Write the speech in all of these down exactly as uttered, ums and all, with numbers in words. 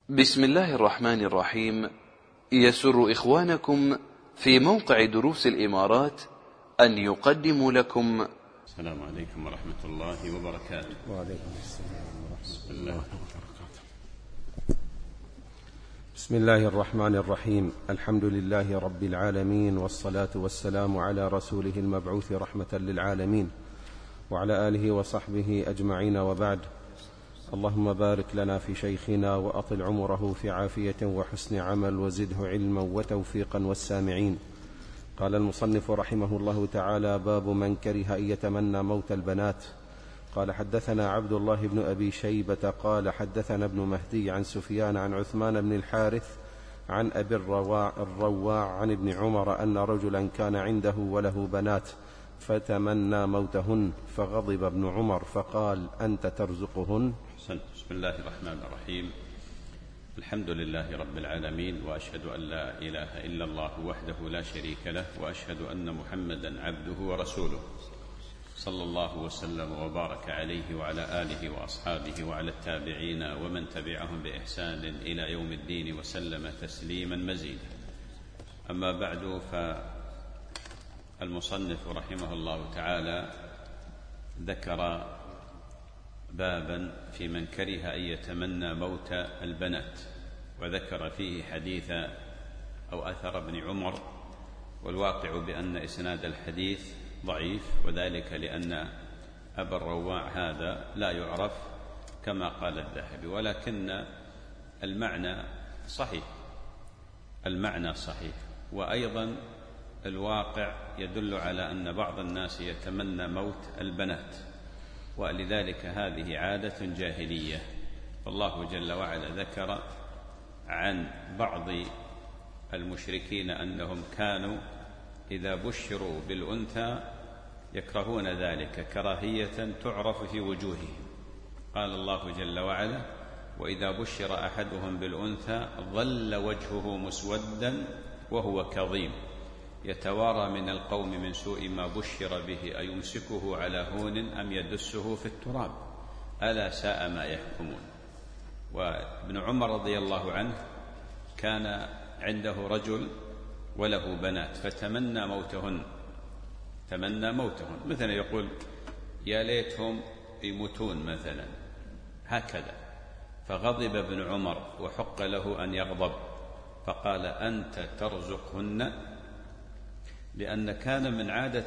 بسم الله الرحمن الرحيم. يسر إخوانكم في موقع دروس الإمارات أن يقدموا لكم. السلام عليكم ورحمة الله وبركاته. وعليكم السلام ورحمة الله وبركاته. بسم الله الرحمن الرحيم. الحمد لله رب العالمين، والصلاة والسلام على رسوله المبعوث رحمة للعالمين وعلى آله وصحبه أجمعين، وبعد. اللهم بارك لنا في شيخنا وأطل عمره في عافية وحسن عمل، وزده علما وتوفيقا والسامعين. قال المصنف رحمه الله تعالى: باب من كره أن يتمنى موت البنات. قال: حدثنا عبد الله بن أبي شيبة قال: حدثنا ابن مهدي عن سفيان عن عثمان بن الحارث عن أبي الرواع, الرواع عن ابن عمر أن رجلا كان عنده وله بنات فتمنى موتهن، فغضب ابن عمر فقال: أنت ترزقهن؟ بسم الله الرحمن الرحيم. الحمد لله رب العالمين، وأشهد أن لا إله إلا الله وحده لا شريك له، وأشهد أن محمدا عبده ورسوله، صلى الله وسلم وبارك عليه وعلى آله وأصحابه وعلى التابعين ومن تبعهم بإحسان إلى يوم الدين، وسلم تسليما مزيدا. أما بعد، فالمصنف رحمه الله تعالى ذكر بابا في من كره أن يتمنى موت البنات، وذكر فيه حديث أو أثر ابن عمر، والواقع بأن إسناد الحديث ضعيف، وذلك لأن أبا الرواع هذا لا يعرف كما قال الذهبي، ولكن المعنى صحيح، المعنى صحيح. وأيضا الواقع يدل على أن بعض الناس يتمنى موت البنات، ولذلك هذه عادة جاهلية. والله جل وعلا ذكر عن بعض المشركين أنهم كانوا إذا بشروا بالأنثى يكرهون ذلك كراهية تعرف في وجوههم. قال الله جل وعلا: وإذا بشر أحدهم بالأنثى ظل وجهه مسودا وهو كظيم يتوارى من القوم من سوء ما بشر به أيمسكه على هون أم يدسه في التراب ألا ساء ما يحكمون. وابن عمر رضي الله عنه كان عنده رجل وله بنات فتمنى موتهن، تمنى موتهن، مثلا يقول: يا ليتهم يموتون مثلا، هكذا. فغضب ابن عمر وحق له أن يغضب، فقال: أنت ترزقهن، لأن كان من عادة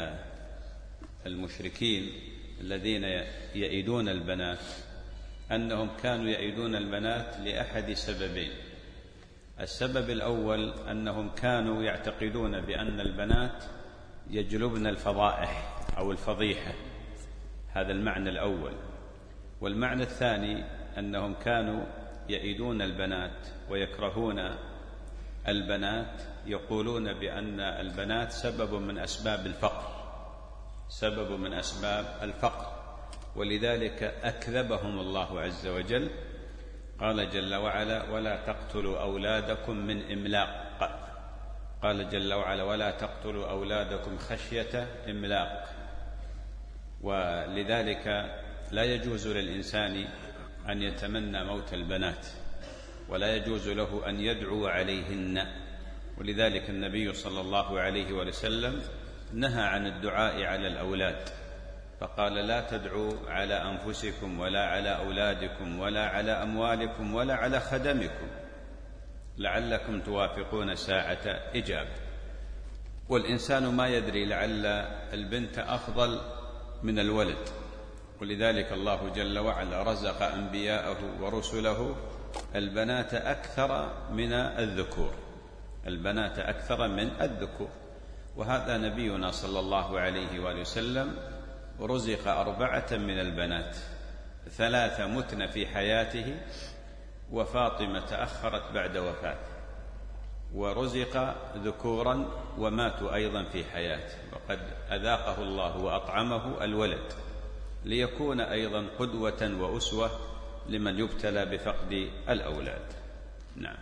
المشركين الذين يئدون البنات أنهم كانوا يئدون البنات لأحد سببين. السبب الأول أنهم كانوا يعتقدون بأن البنات يجلبن الفضائح أو الفضيحة، هذا المعنى الأول. والمعنى الثاني أنهم كانوا يئدون البنات ويكرهون البنات، يقولون بأن البنات سبب من أسباب الفقر، سبب من أسباب الفقر، ولذلك أكذبهم الله عز وجل. قال جل وعلا: ولا تقتلوا أولادكم من إملاق. قال جل وعلا: ولا تقتلوا أولادكم خشية إملاق. ولذلك لا يجوز للإنسان أن يتمنى موت البنات، ولا يجوز له أن يدعو عليهن. ولذلك النبي صلى الله عليه وسلم نهى عن الدعاء على الأولاد، فقال: لا تدعوا على أنفسكم ولا على أولادكم ولا على أموالكم ولا على خدمكم لعلكم توافقون ساعة إجابة. والإنسان ما يدري، لعل البنت أفضل من الولد، ولذلك الله جل وعلا رزق أنبياءه ورسله البنات أكثر من الذكور، البنات أكثر من الذكور. وهذا نبينا صلى الله عليه وآله وسلم رزق أربعة من البنات، ثلاثة متن في حياته، وفاطمة تأخرت بعد وفاته، ورزق ذكورا وماتوا أيضا في حياته، وقد أذاقه الله وأطعمه الولد، ليكون أيضا قدوة وأسوة لمن يبتلى بفقد الأولاد. نعم.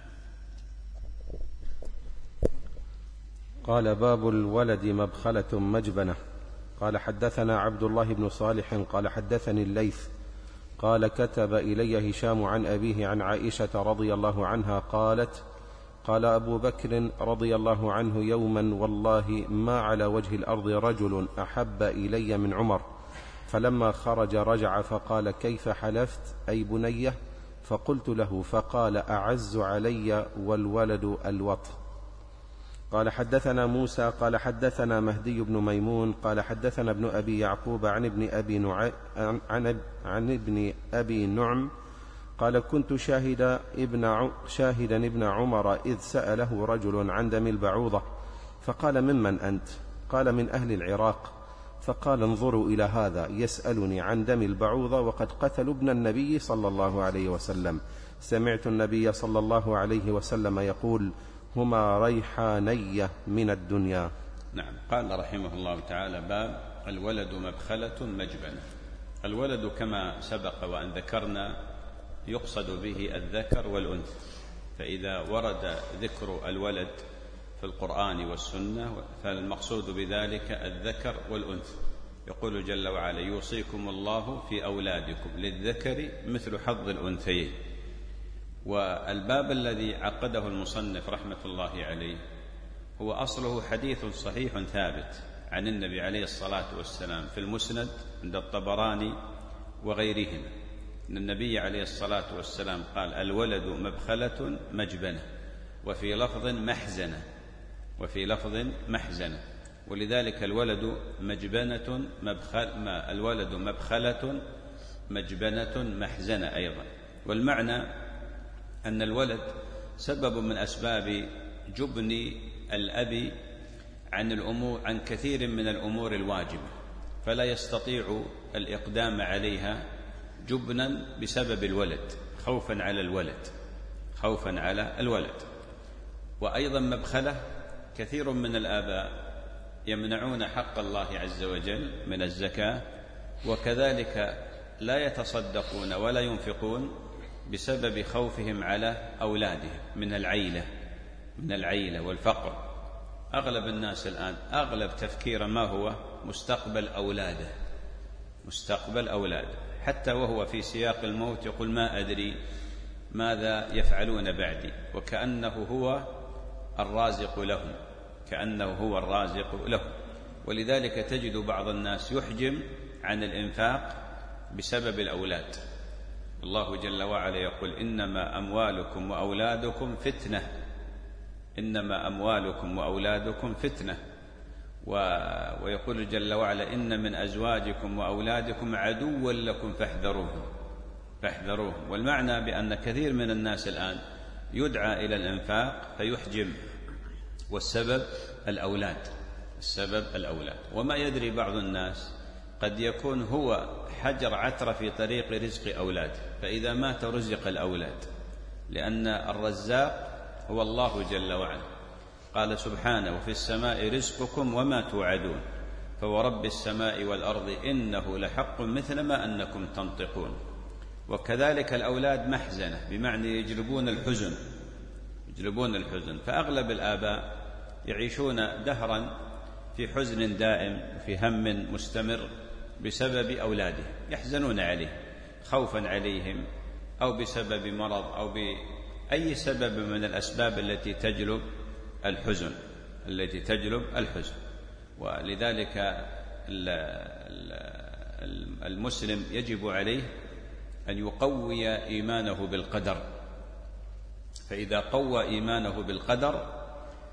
قال: باب الولد مبخلة مجبنة. قال: حدثنا عبد الله بن صالح قال: حدثني الليث قال كتب إلي هشام عن أبيه عن عائشة رضي الله عنها قالت قال أبو بكر رضي الله عنه يوما والله ما على وجه الأرض رجل أحب إلي من عمر، فلما خرج رجع فقال كيف حلفت أي بنية؟ فقلت له فقال أعز علي والولد الوط. قال حدثنا موسى قال حدثنا مهدي بن ميمون قال حدثنا ابن أبي يعقوب عن ابن أبي, نع... عن... عن ابن أبي نعم قال كنت شاهد ابن ع... شاهدا ابن عمر إذ سأله رجل عن دم البعوضة فقال ممن أنت؟ قال من أهل العراق. فقال انظروا إلى هذا يسألني عن دم البعوضة وقد قتلوا ابن النبي صلى الله عليه وسلم. سمعت النبي صلى الله عليه وسلم يقول هما ريحانية من الدنيا. نعم. قال رحمه الله تعالى باب الولد مبخلة مجبنة. الولد كما سبق وأن ذكرنا يقصد به الذكر والأنثى، فإذا ورد ذكر الولد في القرآن والسنة فالمقصود بذلك الذكر والأنثى. يقول جل وعلا يوصيكم الله في أولادكم للذكر مثل حظ الأنثيين. والباب الذي عقده المصنف رحمة الله عليه هو أصله حديث صحيح ثابت عن النبي عليه الصلاة والسلام في المسند عند الطبراني وغيرهما أن النبي عليه الصلاة والسلام قال الولد مبخلة مجبنة، وفي لفظ محزنة، وفي لفظ محزنة. ولذلك الولد مجبنة مبخل ما الولد مبخلة مجبنة محزنة أيضا. والمعنى أن الولد سبب من أسباب جبن الأب عن الأمور عن كثير من الأمور الواجبة، فلا يستطيع الإقدام عليها جبنا بسبب الولد، خوفا على الولد خوفا على الولد. وأيضا مبخلة كثير من الآباء يمنعون حق الله عز وجل من الزكاة، وكذلك لا يتصدقون ولا ينفقون بسبب خوفهم على أولادهم من العيلة من العيلة والفقر. أغلب الناس الآن أغلب تفكير ما هو مستقبل أولاده مستقبل أولاده حتى وهو في سياق الموت يقول ما أدري ماذا يفعلون بعدي، وكأنه هو الرازق لهم كأنه هو الرازق لهم. ولذلك تجد بعض الناس يحجم عن الإنفاق بسبب الأولاد. الله جل وعلا يقول إنما أموالكم وأولادكم فتنة إنما أموالكم وأولادكم فتنة و... ويقول جل وعلا إن من أزواجكم وأولادكم عدوا لكم فاحذروهم فاحذروهم. والمعنى بأن كثير من الناس الآن يدعى إلى الإنفاق فيحجم، والسبب الأولاد السبب الأولاد وما يدري بعض الناس قد يكون هو حجر عثرة في طريق رزق أولاده، فإذا مات رزق الأولاد، لأن الرزاق هو الله جل وعلا. قال سبحانه وفي السماء رزقكم وما توعدون فورب السماء والأرض إنه لحق مثل ما أنكم تنطقون. وكذلك الأولاد محزنة بمعنى يجلبون الحزن يجلبون الحزن فأغلب الآباء يعيشون دهرا في حزن دائم وفي هم مستمر بسبب أولاده، يحزنون عليه خوفا عليهم أو بسبب مرض أو بأي سبب من الأسباب التي تجلب الحزن التي تجلب الحزن. ولذلك المسلم يجب عليه أن يقوي إيمانه بالقدر، فإذا قوى إيمانه بالقدر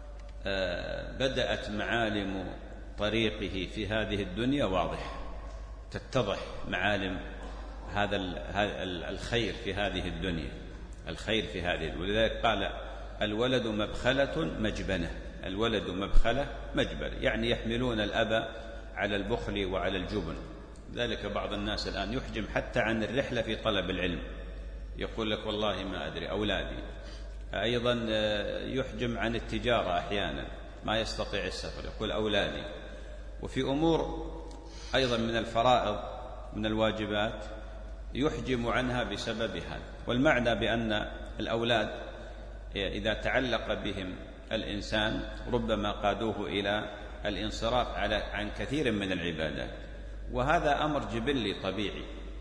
بدأت معالم طريقه في هذه الدنيا واضح، تتضح معالم هذا الخير في هذه الدنيا الخير في هذه. ولذلك قال الولد مبخلة مجبنة الولد مبخلة مجبنة يعني يحملون الأب على البخل وعلى الجبن. ذلك بعض الناس الآن يحجم حتى عن الرحلة في طلب العلم، يقول لك والله ما أدري أولادي. أيضا يحجم عن التجارة أحيانا ما يستطيع السفر، يقول أولادي. وفي أمور أيضا من الفرائض من الواجبات يحجم عنها بسبب هذا. والمعنى بأن الأولاد إذا تعلق بهم الإنسان ربما قادوه إلى الانصراف على عن كثير من العبادات، وهذا أمر جبلي طبيعي.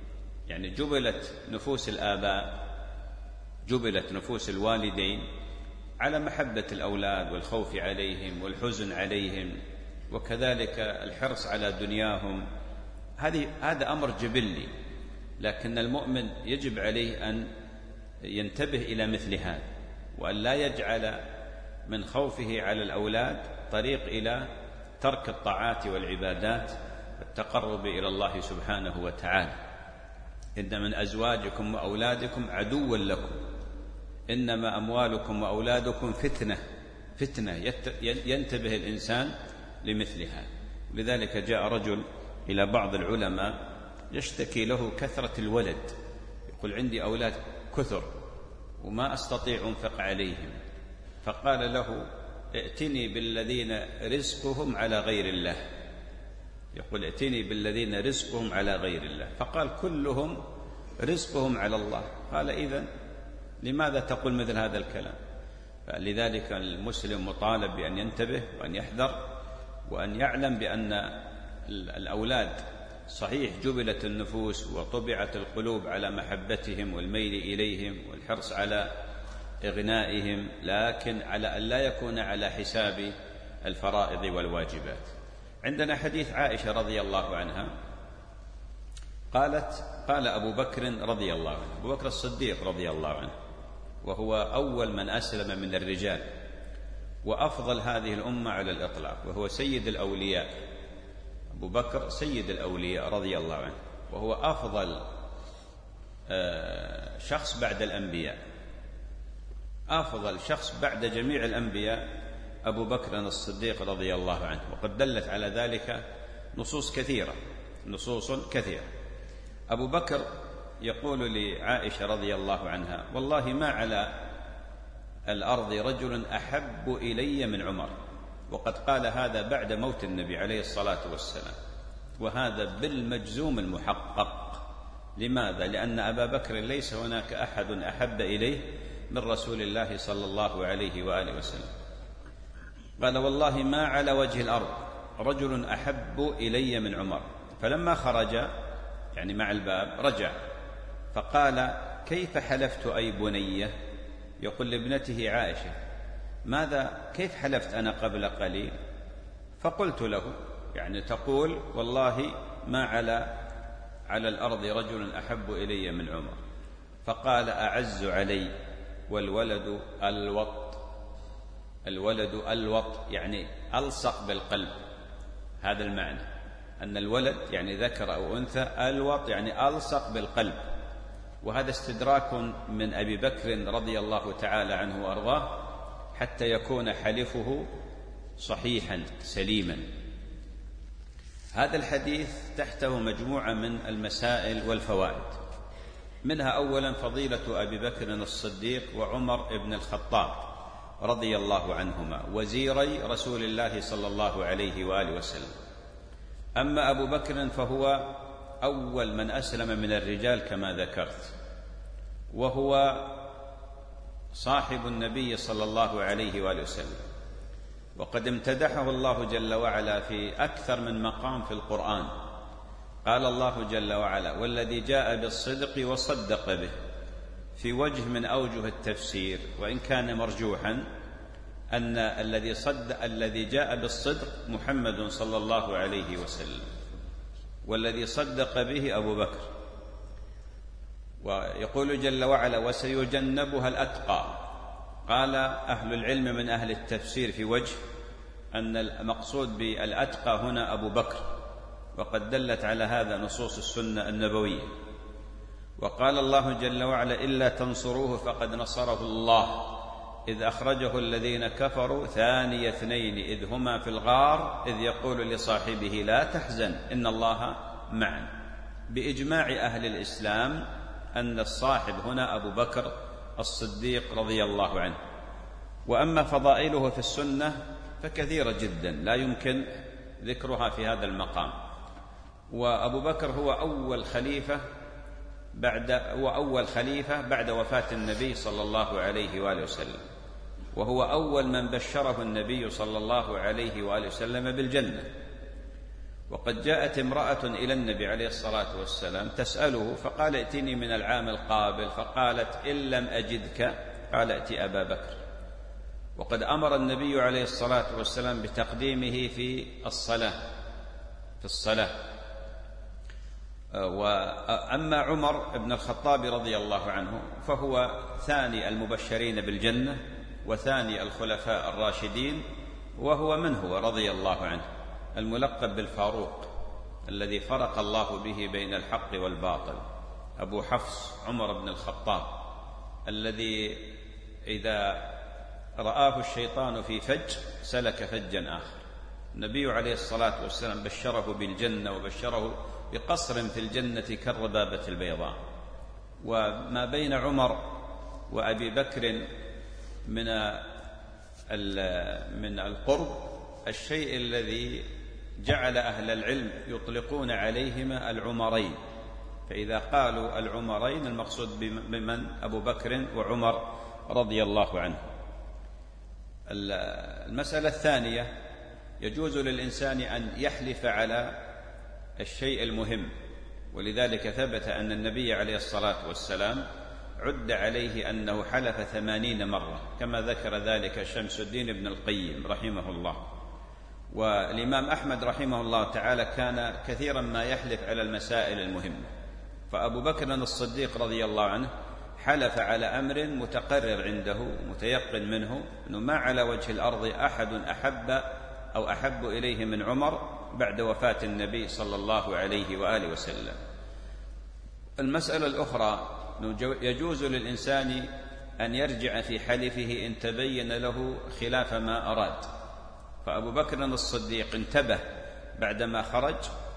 يعني جبلت نفوس الآباء، جبلت نفوس الوالدين على محبة الأولاد والخوف عليهم والحزن عليهم، وكذلك الحرص على دنياهم. هذه هذا أمر جبلي، لكن المؤمن يجب عليه أن ينتبه إلى مثل هذا، وأن لا يجعل من خوفه على الأولاد طريق إلى ترك الطاعات والعبادات والتقرب إلى الله سبحانه وتعالى. إن من أزواجكم وأولادكم عدوا لكم، إنما أموالكم وأولادكم فتنة فتنة ينتبه الإنسان لمثلها. لذلك جاء رجل إلى بعض العلماء يشتكي له كثرة الولد، يقول عندي أولاد كثر وما أستطيع أنفق عليهم، فقال له ائتني بالذين رزقهم على غير الله، يقول ائتني بالذين رزقهم على غير الله، فقال كلهم رزقهم على الله. قال إذن لماذا تقول مثل هذا الكلام؟ فلذلك المسلم مطالب بأن ينتبه وأن يحذر، وأن يعلم بأن الأولاد صحيح جبلت النفوس وطبعت القلوب على محبتهم والميل إليهم والحرص على إغنائهم، لكن على أن لا يكون على حساب الفرائض والواجبات. عندنا حديث عائشة رضي الله عنها قالت: قال أبو بكر رضي الله عنه، أبو بكر الصديق رضي الله عنه، وهو أول من أسلم من الرجال وأفضل هذه الأمة على الإطلاق، وهو سيد الأولياء. أبو بكر سيد الأولياء رضي الله عنه، وهو أفضل شخص بعد الأنبياء، أفضل شخص بعد جميع الأنبياء أبو بكر الصديق رضي الله عنه. وقد دلت على ذلك نصوص كثيرة نصوص كثيرة. أبو بكر يقول لعائشة رضي الله عنها: والله ما على الأرض رجل أحب إلي من عمر. وقد قال هذا بعد موت النبي عليه الصلاة والسلام، وهذا بالمجزوم المحقق. لماذا؟ لأن أبا بكر ليس هناك أحد أحب إليه من رسول الله صلى الله عليه وآله وسلم. قال: والله ما على وجه الأرض رجل أحب إلي من عمر. فلما خرج يعني مع الباب رجع فقال: كيف حلفت أي بنية؟ يقول لابنته عائشة: ماذا كيف حلفت أنا قبل قليل؟ فقلت له، يعني تقول والله ما على على الأرض رجل أحب إلي من عمر. فقال: أعز علي والولد الوط. الولد الوط يعني ألصق بالقلب، هذا المعنى، أن الولد يعني ذكر أو أنثى، الوط يعني ألصق بالقلب. وهذا استدراك من أبي بكر رضي الله تعالى عنه وأرضاه حتى يكون حلفه صحيحا سليما. هذا الحديث تحته مجموعة من المسائل والفوائد، منها أولا فضيلة أبي بكر الصديق وعمر بن الخطاب رضي الله عنهما، وزيري رسول الله صلى الله عليه وآله وسلم. أما أبو بكر فهو أول من أسلم من الرجال كما ذكرت، وهو صاحب النبي صلى الله عليه وآله وسلم، وقد امتدحه الله جل وعلا في أكثر من مقام في القرآن. قال الله جل وعلا: والذي جاء بالصدق وصدق به، في وجه من أوجه التفسير، وإن كان مرجوحا، أن الذي صدق الذي جاء بالصدق محمد صلى الله عليه وسلم، والذي صدق به أبو بكر. ويقول جل وعلا: وسيجنبها الأتقى. قال أهل العلم من أهل التفسير في وجه أن المقصود بالأتقى هنا أبو بكر، وقد دلت على هذا نصوص السنة النبوية. وقال الله جل وعلا: إلا تنصروه فقد نصره الله إذ أخرجه الذين كفروا ثاني اثنين إذ هما في الغار إذ يقول لصاحبه لا تحزن إن الله معنا. بإجماع أهل الإسلام أن الصاحب هنا أبو بكر الصديق رضي الله عنه. وأما فضائله في السنة فكثيرة جدا لا يمكن ذكرها في هذا المقام. وأبو بكر هو أول خليفة بعد هو أول خليفة بعد وفاة النبي صلى الله عليه وآله وسلم، وهو أول من بشره النبي صلى الله عليه وآله وسلم بالجنة. وقد جاءت امرأة إلى النبي عليه الصلاة والسلام تسأله، فقال ائتني من العام القابل، فقالت إن لم أجدك قال ائت أبا بكر. وقد أمر النبي عليه الصلاة والسلام بتقديمه في الصلاة في الصلاة وأما عمر بن الخطاب رضي الله عنه فهو ثاني المبشرين بالجنة وثاني الخلفاء الراشدين، وهو من هو رضي الله عنه؟ الملقب بالفاروق الذي فرق الله به بين الحق والباطل، أبو حفص عمر بن الخطاب الذي إذا رآه الشيطان في فج سلك فجا آخر. النبي عليه الصلاة والسلام بشره بالجنة وبشره بقصر في الجنة كالربابة البيضاء. وما بين عمر وأبي بكر من من القرب الشيء الذي جعل أهل العلم يطلقون عليهما العمرين، فإذا قالوا العمرين المقصود بمن؟ أبو بكر وعمر رضي الله عنه. المسألة الثانية، يجوز للإنسان أن يحلف على الشيء المهم، ولذلك ثبت أن النبي عليه الصلاة والسلام عد عليه أنه حلف ثمانين مرة كما ذكر ذلك شمس الدين ابن القيم رحمه الله. والإمام أحمد رحمه الله تعالى كان كثيرا ما يحلف على المسائل المهمة، فأبو بكر الصديق رضي الله عنه حلف على أمر متقرر عنده متيقن منه أنه ما على وجه الأرض أحد أحب أو أحب إليه من عمر بعد وفاة النبي صلى الله عليه وآله وسلم. المسألة الأخرى، يجوز للإنسان أن يرجع في حلفه إن تبين له خلاف ما أراد، فأبو بكر الصديق انتبه بعدما خرج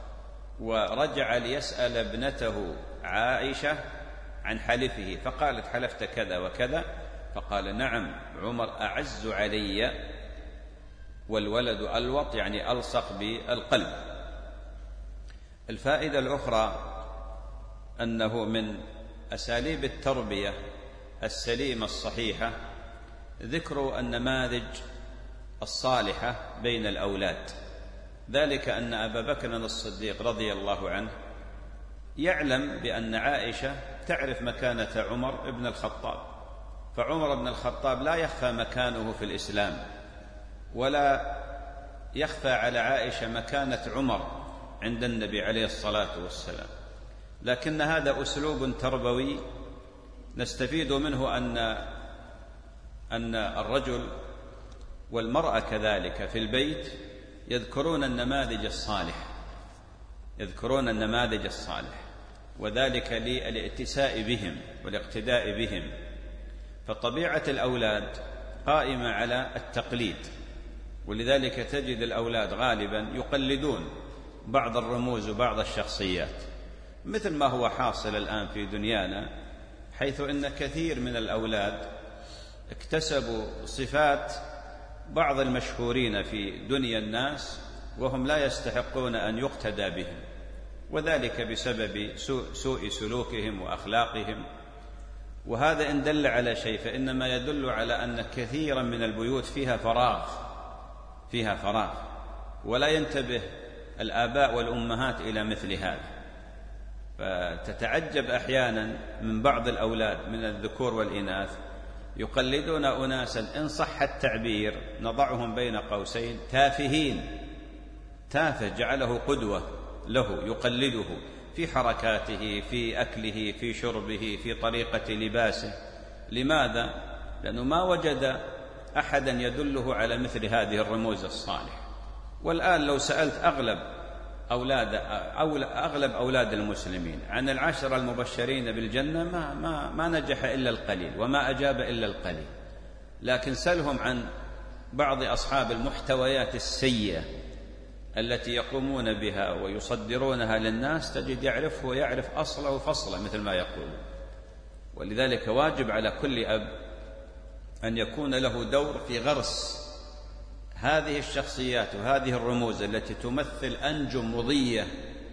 ورجع ليسأل ابنته عائشة عن حلفه، فقالت حلفت كذا وكذا، فقال نعم عمر أعز علي والولد ألوط، يعني ألصق بالقلب. الفائدة الأخرى أنه من أساليب التربية السليمة الصحيحة ذكر النماذج الصالحة بين الأولاد، ذلك أن أبا بكر الصديق رضي الله عنه يعلم بأن عائشة تعرف مكانة عمر بن الخطاب، فعمر بن الخطاب لا يخفى مكانه في الإسلام، ولا يخفى على عائشة مكانة عمر عند النبي عليه الصلاة والسلام. لكن هذا أسلوب تربوي نستفيد منه أن أن الرجل والمرأة كذلك في البيت يذكرون النماذج الصالح يذكرون النماذج الصالح وذلك للائتساء بهم والاقتداء بهم. فطبيعة الأولاد قائمة على التقليد، ولذلك تجد الأولاد غالبا يقلدون بعض الرموز وبعض الشخصيات، مثل ما هو حاصل الآن في دنيانا، حيث إن كثير من الأولاد اكتسبوا صفات بعض المشهورين في دنيا الناس وهم لا يستحقون أن يقتدى بهم، وذلك بسبب سوء, سوء سلوكهم وأخلاقهم. وهذا إن دل على شيء فإنما يدل على أن كثيرا من البيوت فيها فراغ فيها فراغ ولا ينتبه الآباء والأمهات إلى مثل هذا. فتتعجب أحيانا من بعض الأولاد من الذكور والإناث يقلدون أناسا إن صح التعبير نضعهم بين قوسين تافهين، تافه جعله قدوة له يقلده في حركاته في أكله في شربه في طريقة لباسه. لماذا؟ لأنه ما وجد أحدا يدله على مثل هذه الرموز الصالحة. والآن لو سألت أغلب أولاد أغلب أولاد المسلمين عن العشرة المبشرين بالجنة ما, ما, ما نجح إلا القليل وما أجاب إلا القليل. لكن سلهم عن بعض أصحاب المحتويات السيئة التي يقومون بها ويصدرونها للناس تجد يعرفه ويعرف أصله وفصله مثل ما يقول. ولذلك واجب على كل أب أن يكون له دور في غرس هذه الشخصيات وهذه الرموز التي تمثل أنجم مضية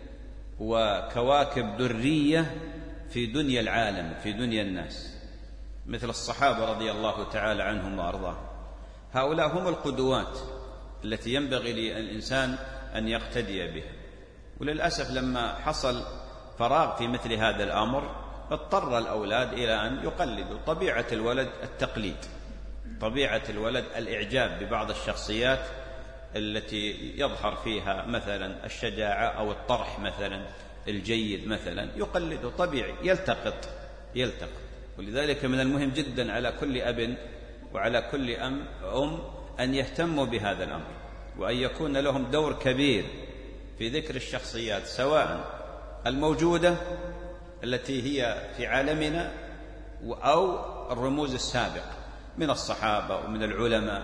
وكواكب درية في دنيا العالم في دنيا الناس، مثل الصحابة رضي الله تعالى عنهم وأرضاهم. هؤلاء هم القدوات التي ينبغي للإنسان أن يقتدي بها. وللأسف لما حصل فراغ في مثل هذا الأمر اضطر الأولاد إلى أن يقلدوا. طبيعة الولد التقليد، طبيعة الولد الإعجاب ببعض الشخصيات التي يظهر فيها مثلا الشجاعة أو الطرح مثلا الجيد مثلا، يقلده طبيعي، يلتقط يلتقط ولذلك من المهم جدا على كل أب وعلى كل أم أم أن يهتموا بهذا الأمر، وأن يكون لهم دور كبير في ذكر الشخصيات سواء الموجودة التي هي في عالمنا أو الرموز السابقة من الصحابة ومن العلماء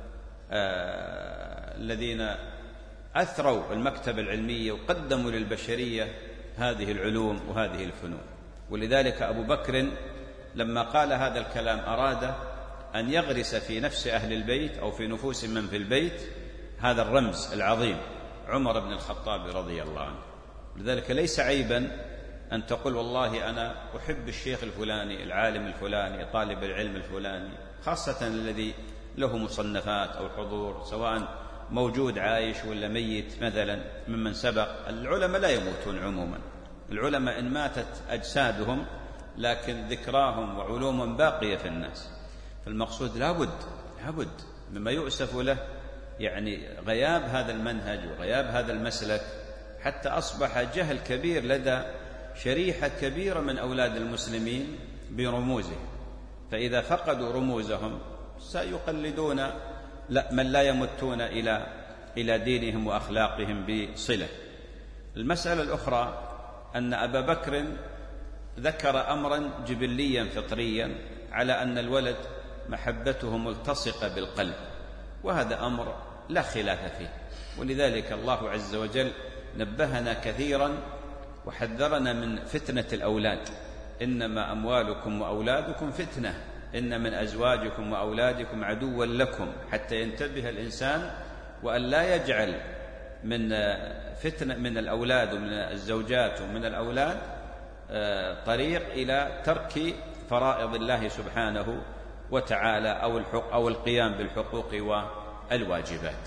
آه الذين أثروا المكتبة العلمية وقدموا للبشرية هذه العلوم وهذه الفنون. ولذلك أبو بكر لما قال هذا الكلام أراد أن يغرس في نفس أهل البيت أو في نفوس من في البيت هذا الرمز العظيم عمر بن الخطاب رضي الله عنه. لذلك ليس عيبا أن تقول والله أنا أحب الشيخ الفلاني، العالم الفلاني، طالب العلم الفلاني، خاصة الذي له مصنفات أو حضور سواء موجود عايش ولا ميت مثلا ممن سبق. العلماء لا يموتون عموما، العلماء إن ماتت أجسادهم لكن ذكراهم وعلومهم باقية في الناس. فالمقصود لابد لابد مما يؤسف له يعني غياب هذا المنهج وغياب هذا المسلك، حتى أصبح جهل كبير لدى شريحة كبيرة من أولاد المسلمين برموزه. فإذا فقدوا رموزهم سيقلدون لا من لا يمتون إلى إلى دينهم وأخلاقهم بصلة. المسألة الأخرى أن أبا بكر ذكر أمرا جبليا فطريا على أن الولد محبته ملتصقة بالقلب، وهذا أمر لا خلاف فيه. ولذلك الله عز وجل نبهنا كثيرا وحذرنا من فتنة الأولاد. إنما أموالكم وأولادكم فتنة، إن من أزواجكم وأولادكم عدوا لكم، حتى ينتبه الإنسان وأن لا يجعل من فتنة من الأولاد ومن الزوجات ومن الأولاد طريق إلى ترك فرائض الله سبحانه وتعالى أو الحق أو القيام بالحقوق والواجبات.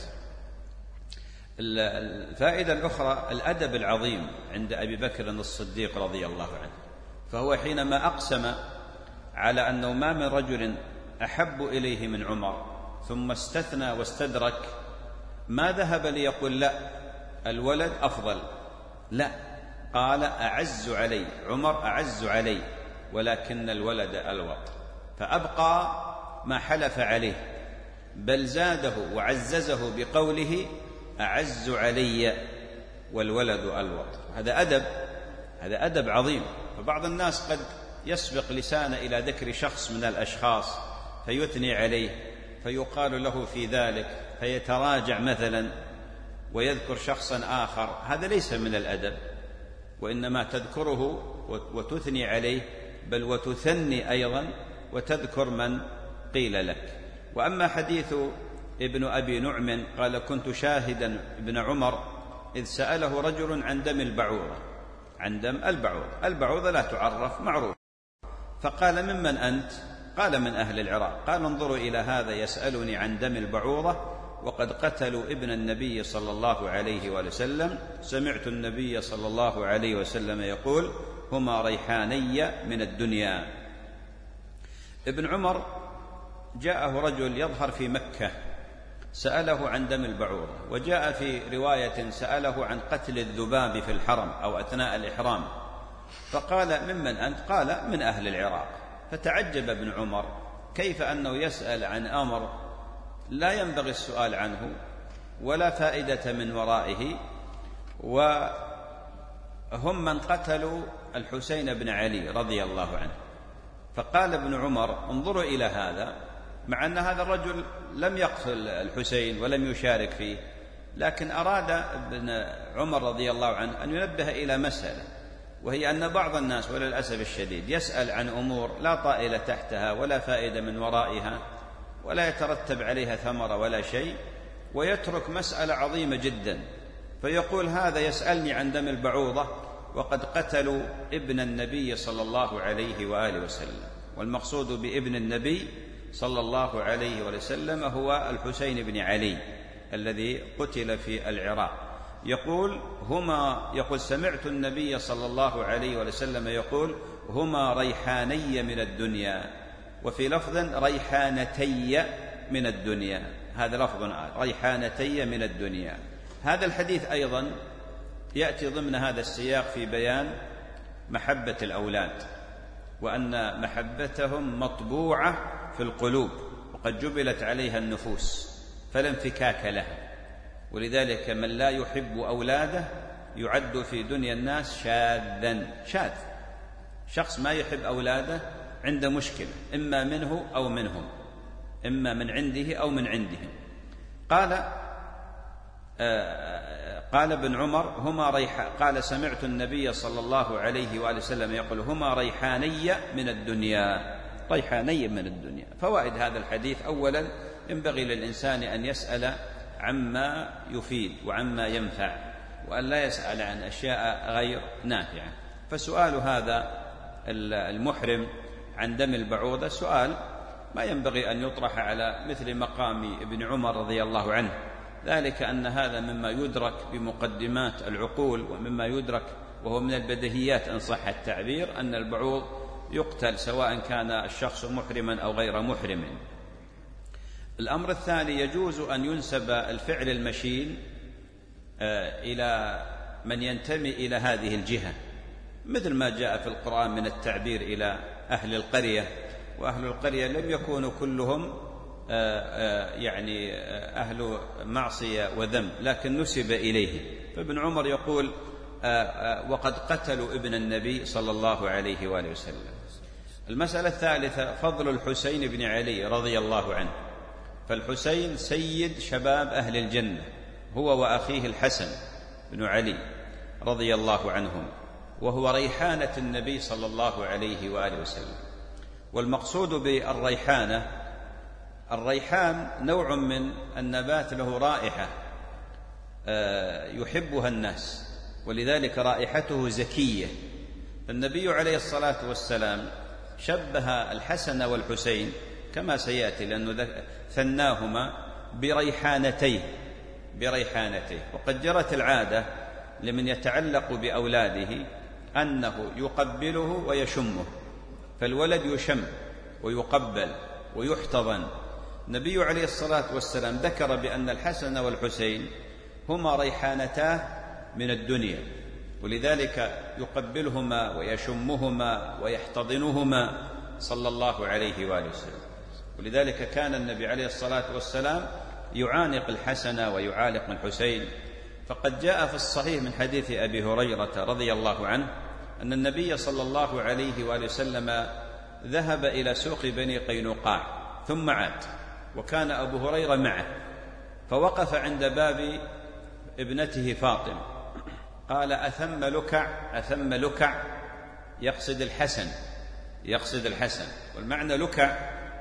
الفائدة الأخرى الأدب العظيم عند أبي بكر الصديق رضي الله عنه. فهو حينما أقسم على أنه ما من رجل أحب إليه من عمر ثم استثنى واستدرك، ما ذهب ليقول لا الولد أفضل، لا، قال أعز علي عمر أعز علي ولكن الولد ألوط، فأبقى ما حلف عليه، بل زاده وعززه بقوله أعز علي والولد ألوط. هذا أدب، هذا أدب عظيم. فبعض الناس قد يسبق لسانه إلى ذكر شخص من الأشخاص فيثني عليه فيقال له في ذلك فيتراجع مثلا ويذكر شخصا آخر، هذا ليس من الأدب، وإنما تذكره وتثني عليه بل وتثني أيضا وتذكر من قيل لك. وأما حديث ابن أبي نعم قال كنت شاهدا ابن عمر إذ سأله رجل عن دم البعوضة، عن دم البعوضة، البعوضة لا تعرف معروف، فقال ممن أنت؟ قال من أهل العراق. قال انظروا إلى هذا يسألني عن دم البعوضة وقد قتلوا ابن النبي صلى الله عليه وسلم، سمعت النبي صلى الله عليه وسلم يقول هما ريحاني من الدنيا. ابن عمر جاءه رجل يظهر في مكة سأله عن دم البعوضة، وجاء في رواية سأله عن قتل الذباب في الحرم أو أثناء الإحرام، فقال ممن أنت؟ قال من أهل العراق. فتعجب ابن عمر كيف أنه يسأل عن أمر لا ينبغي السؤال عنه ولا فائدة من ورائه، وهم من قتلوا الحسين بن علي رضي الله عنه. فقال ابن عمر انظروا إلى هذا، مع أن هذا الرجل لم يقتل الحسين ولم يشارك فيه، لكن أراد ابن عمر رضي الله عنه أن ينبه إلى مسألة، وهي أن بعض الناس وللأسف الشديد يسأل عن أمور لا طائل تحتها ولا فائدة من ورائها ولا يترتب عليها ثمرة ولا شيء، ويترك مسألة عظيمة جدا، فيقول هذا يسألني عن دم البعوضة وقد قتلوا ابن النبي صلى الله عليه وآله وسلم. والمقصود بابن النبي صلى الله عليه وسلم هو الحسين بن علي الذي قتل في العراق. يقول هما يقول سمعت النبي صلى الله عليه وسلم يقول هما ريحاني من الدنيا، وفي لفظ ريحانتي من الدنيا، هذا لفظ آخر ريحانتي من الدنيا. هذا الحديث أيضا يأتي ضمن هذا السياق في بيان محبة الأولاد، وأن محبتهم مطبوعة في القلوب وقد جبلت عليها النفوس فلا انفكاك لها، ولذلك من لا يحب أولاده يعد في دنيا الناس شاذا. شاذ شخص ما يحب أولاده عنده مشكلة، إما منه أو منهم، إما من عنده أو من عندهم. قال آه قال ابن عمر هما ريح قال سمعت النبي صلى الله عليه وآله وسلم يقول هما ريحاني من الدنيا، ريحاني من الدنيا. فوائد هذا الحديث: أولا ينبغي للإنسان أن يسأل عما يفيد وعما ينفع، وأن لا يسأل عن أشياء غير نافعة. فسؤال هذا المحرم عن دم البعوضة سؤال ما ينبغي أن يطرح على مثل مقام ابن عمر رضي الله عنه، ذلك أن هذا مما يدرك بمقدمات العقول، ومما يدرك وهو من البديهيات إن صح التعبير أن البعوض يقتل سواء كان الشخص محرما أو غير محرم. الأمر الثاني: يجوز أن ينسب الفعل المشين إلى من ينتمي إلى هذه الجهة، مثل ما جاء في القرآن من التعبير إلى أهل القرية، وأهل القرية لم يكونوا كلهم يعني أهل معصية وذنب، لكن نسب إليه. فابن عمر يقول وقد قتلوا ابن النبي صلى الله عليه وآله وسلم. المسألة الثالثة: فضل الحسين بن علي رضي الله عنه. فالحسين سيد شباب أهل الجنة، هو وأخيه الحسن بن علي رضي الله عنهم، وهو ريحانة النبي صلى الله عليه وآله وسلم. والمقصود بالريحانة، الريحان نوع من النبات له رائحة يحبها الناس، ولذلك رائحته زكية. النبي عليه الصلاة والسلام شبه الحسن والحسين كما سيأتي، لأنه ثناهما بريحانتيه بريحانتيه وقد جرت العادة لمن يتعلق بأولاده أنه يقبله ويشمه، فالولد يشم ويقبل ويحتضن. النبي عليه الصلاة والسلام ذكر بأن الحسن والحسين هما ريحانتاه من الدنيا، ولذلك يقبلهما ويشمهما ويحتضنهما صلى الله عليه وآله وسلم. ولذلك كان النبي عليه الصلاة والسلام يعانق الحسن ويعانق الحسين. فقد جاء في الصحيح من حديث أبي هريرة رضي الله عنه أن النبي صلى الله عليه وآله وسلم ذهب إلى سوق بني قينقاع ثم عاد، وكان أبو هريرة معه، فوقف عند باب ابنته فاطمة، قال أثم لكع أثم لكع، يقصد الحسن يقصد الحسن والمعنى لكع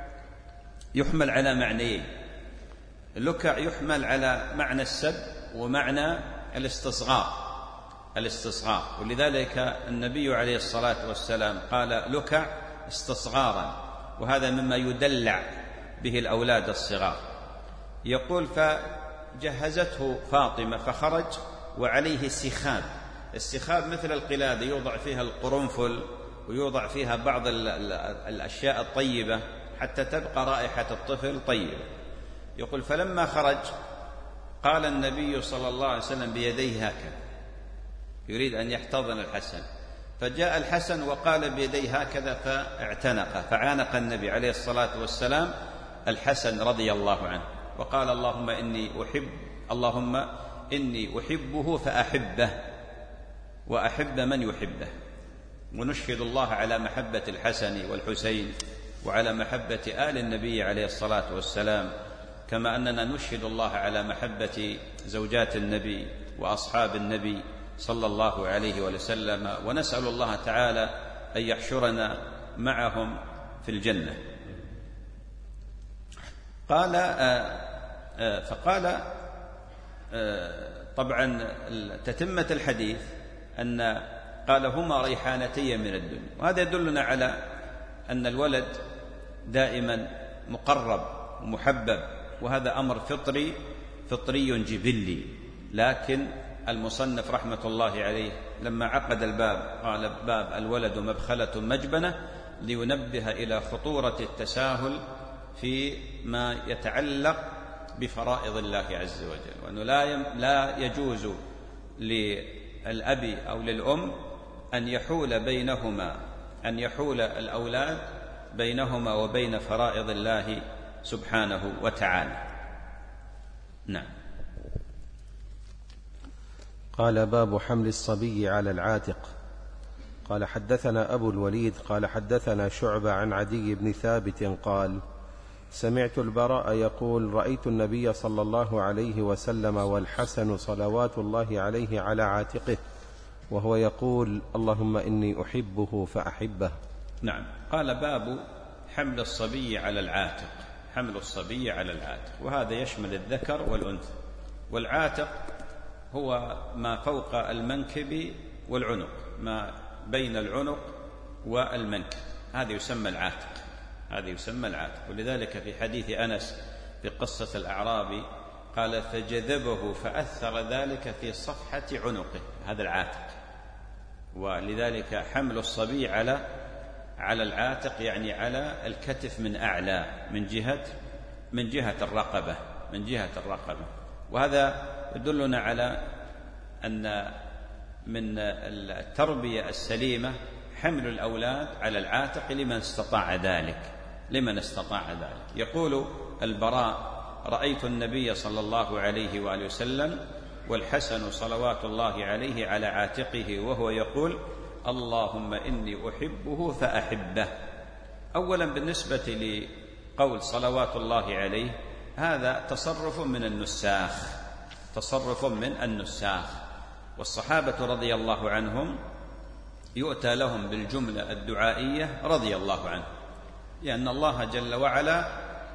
يحمل على معنيين: لكع يحمل على معنى السب ومعنى الاستصغار الاستصغار ولذلك النبي عليه الصلاة والسلام قال لكع استصغارا، وهذا مما يدلع به الأولاد الصغار. يقول فجهزته فاطمة فخرج وعليه سخاب. السخاب مثل القلادة يوضع فيها القرنفل ويوضع فيها بعض الأشياء الطيبة حتى تبقى رائحة الطفل طيبة. يقول فلما خرج قال النبي صلى الله عليه وسلم بيديه هكذا، يريد أن يحتضن الحسن، فجاء الحسن وقال بيديه هكذا فاعتنق، فعانق النبي عليه الصلاة والسلام الحسن رضي الله عنه، وقال اللهم إني أحب اللهم إني أحبه فأحبه وأحب من يحبه. ونشهد الله على محبة الحسن والحسين وعلى محبة آل النبي عليه الصلاة والسلام، كما أننا نشهد الله على محبة زوجات النبي وأصحاب النبي صلى الله عليه وسلم، ونسأل الله تعالى أن يحشرنا معهم في الجنة. قال آآ آآ فقال طبعا تتمة الحديث أن قال هما ريحانتي من الدنيا، وهذا يدلنا على أن الولد دائما مقرب ومحبب، وهذا أمر فطري فطري جبلي، لكن المصنف رحمة الله عليه لما عقد الباب قال: باب الولد مبخلة مجبنة، لينبه إلى خطورة التساهل فيما يتعلق بفرائض الله عز وجل، وأنه لا يجوز للأب أو للأم أن يحول بينهما أن يحول الأولاد بينهما وبين فرائض الله سبحانه وتعالى. نعم. قال: باب حمل الصبي على العاتق. قال: حدثنا أبو الوليد قال: حدثنا شعبة عن عدي بن ثابت قال: سمعت البراء يقول: رأيت النبي صلى الله عليه وسلم والحسن صلوات الله عليه على عاتقه وهو يقول: اللهم إني أحبه فأحبه. نعم. قال: باب حمل الصبي على العاتق. حمل الصبي على العاتق، وهذا يشمل الذكر والأنثى. والعاتق هو ما فوق المنكب والعنق، ما بين العنق والمنكب، هذا يسمى العاتق. هذا يسمى العاتق. ولذلك في حديث أنس في قصة الأعرابي قال: فجذبه فأثر ذلك في صفحة عنقه، هذا العاتق. ولذلك حمل الصبي على على العاتق يعني على الكتف من أعلى، من جهة من جهة الرقبة من جهة الرقبة. وهذا يدلنا على أن من التربية السليمة حمل الأولاد على العاتق لمن استطاع ذلك لمن استطاع ذلك. يقول البراء: رأيت النبي صلى الله عليه وآله وسلم والحسن صلوات الله عليه على عاتقه وهو يقول: اللهم إني أحبه فأحبه. أولا بالنسبة لقول صلوات الله عليه، هذا تصرف من النساخ تصرف من النساخ والصحابة رضي الله عنهم يؤتى لهم بالجملة الدعائية رضي الله عنه، لأن الله جل وعلا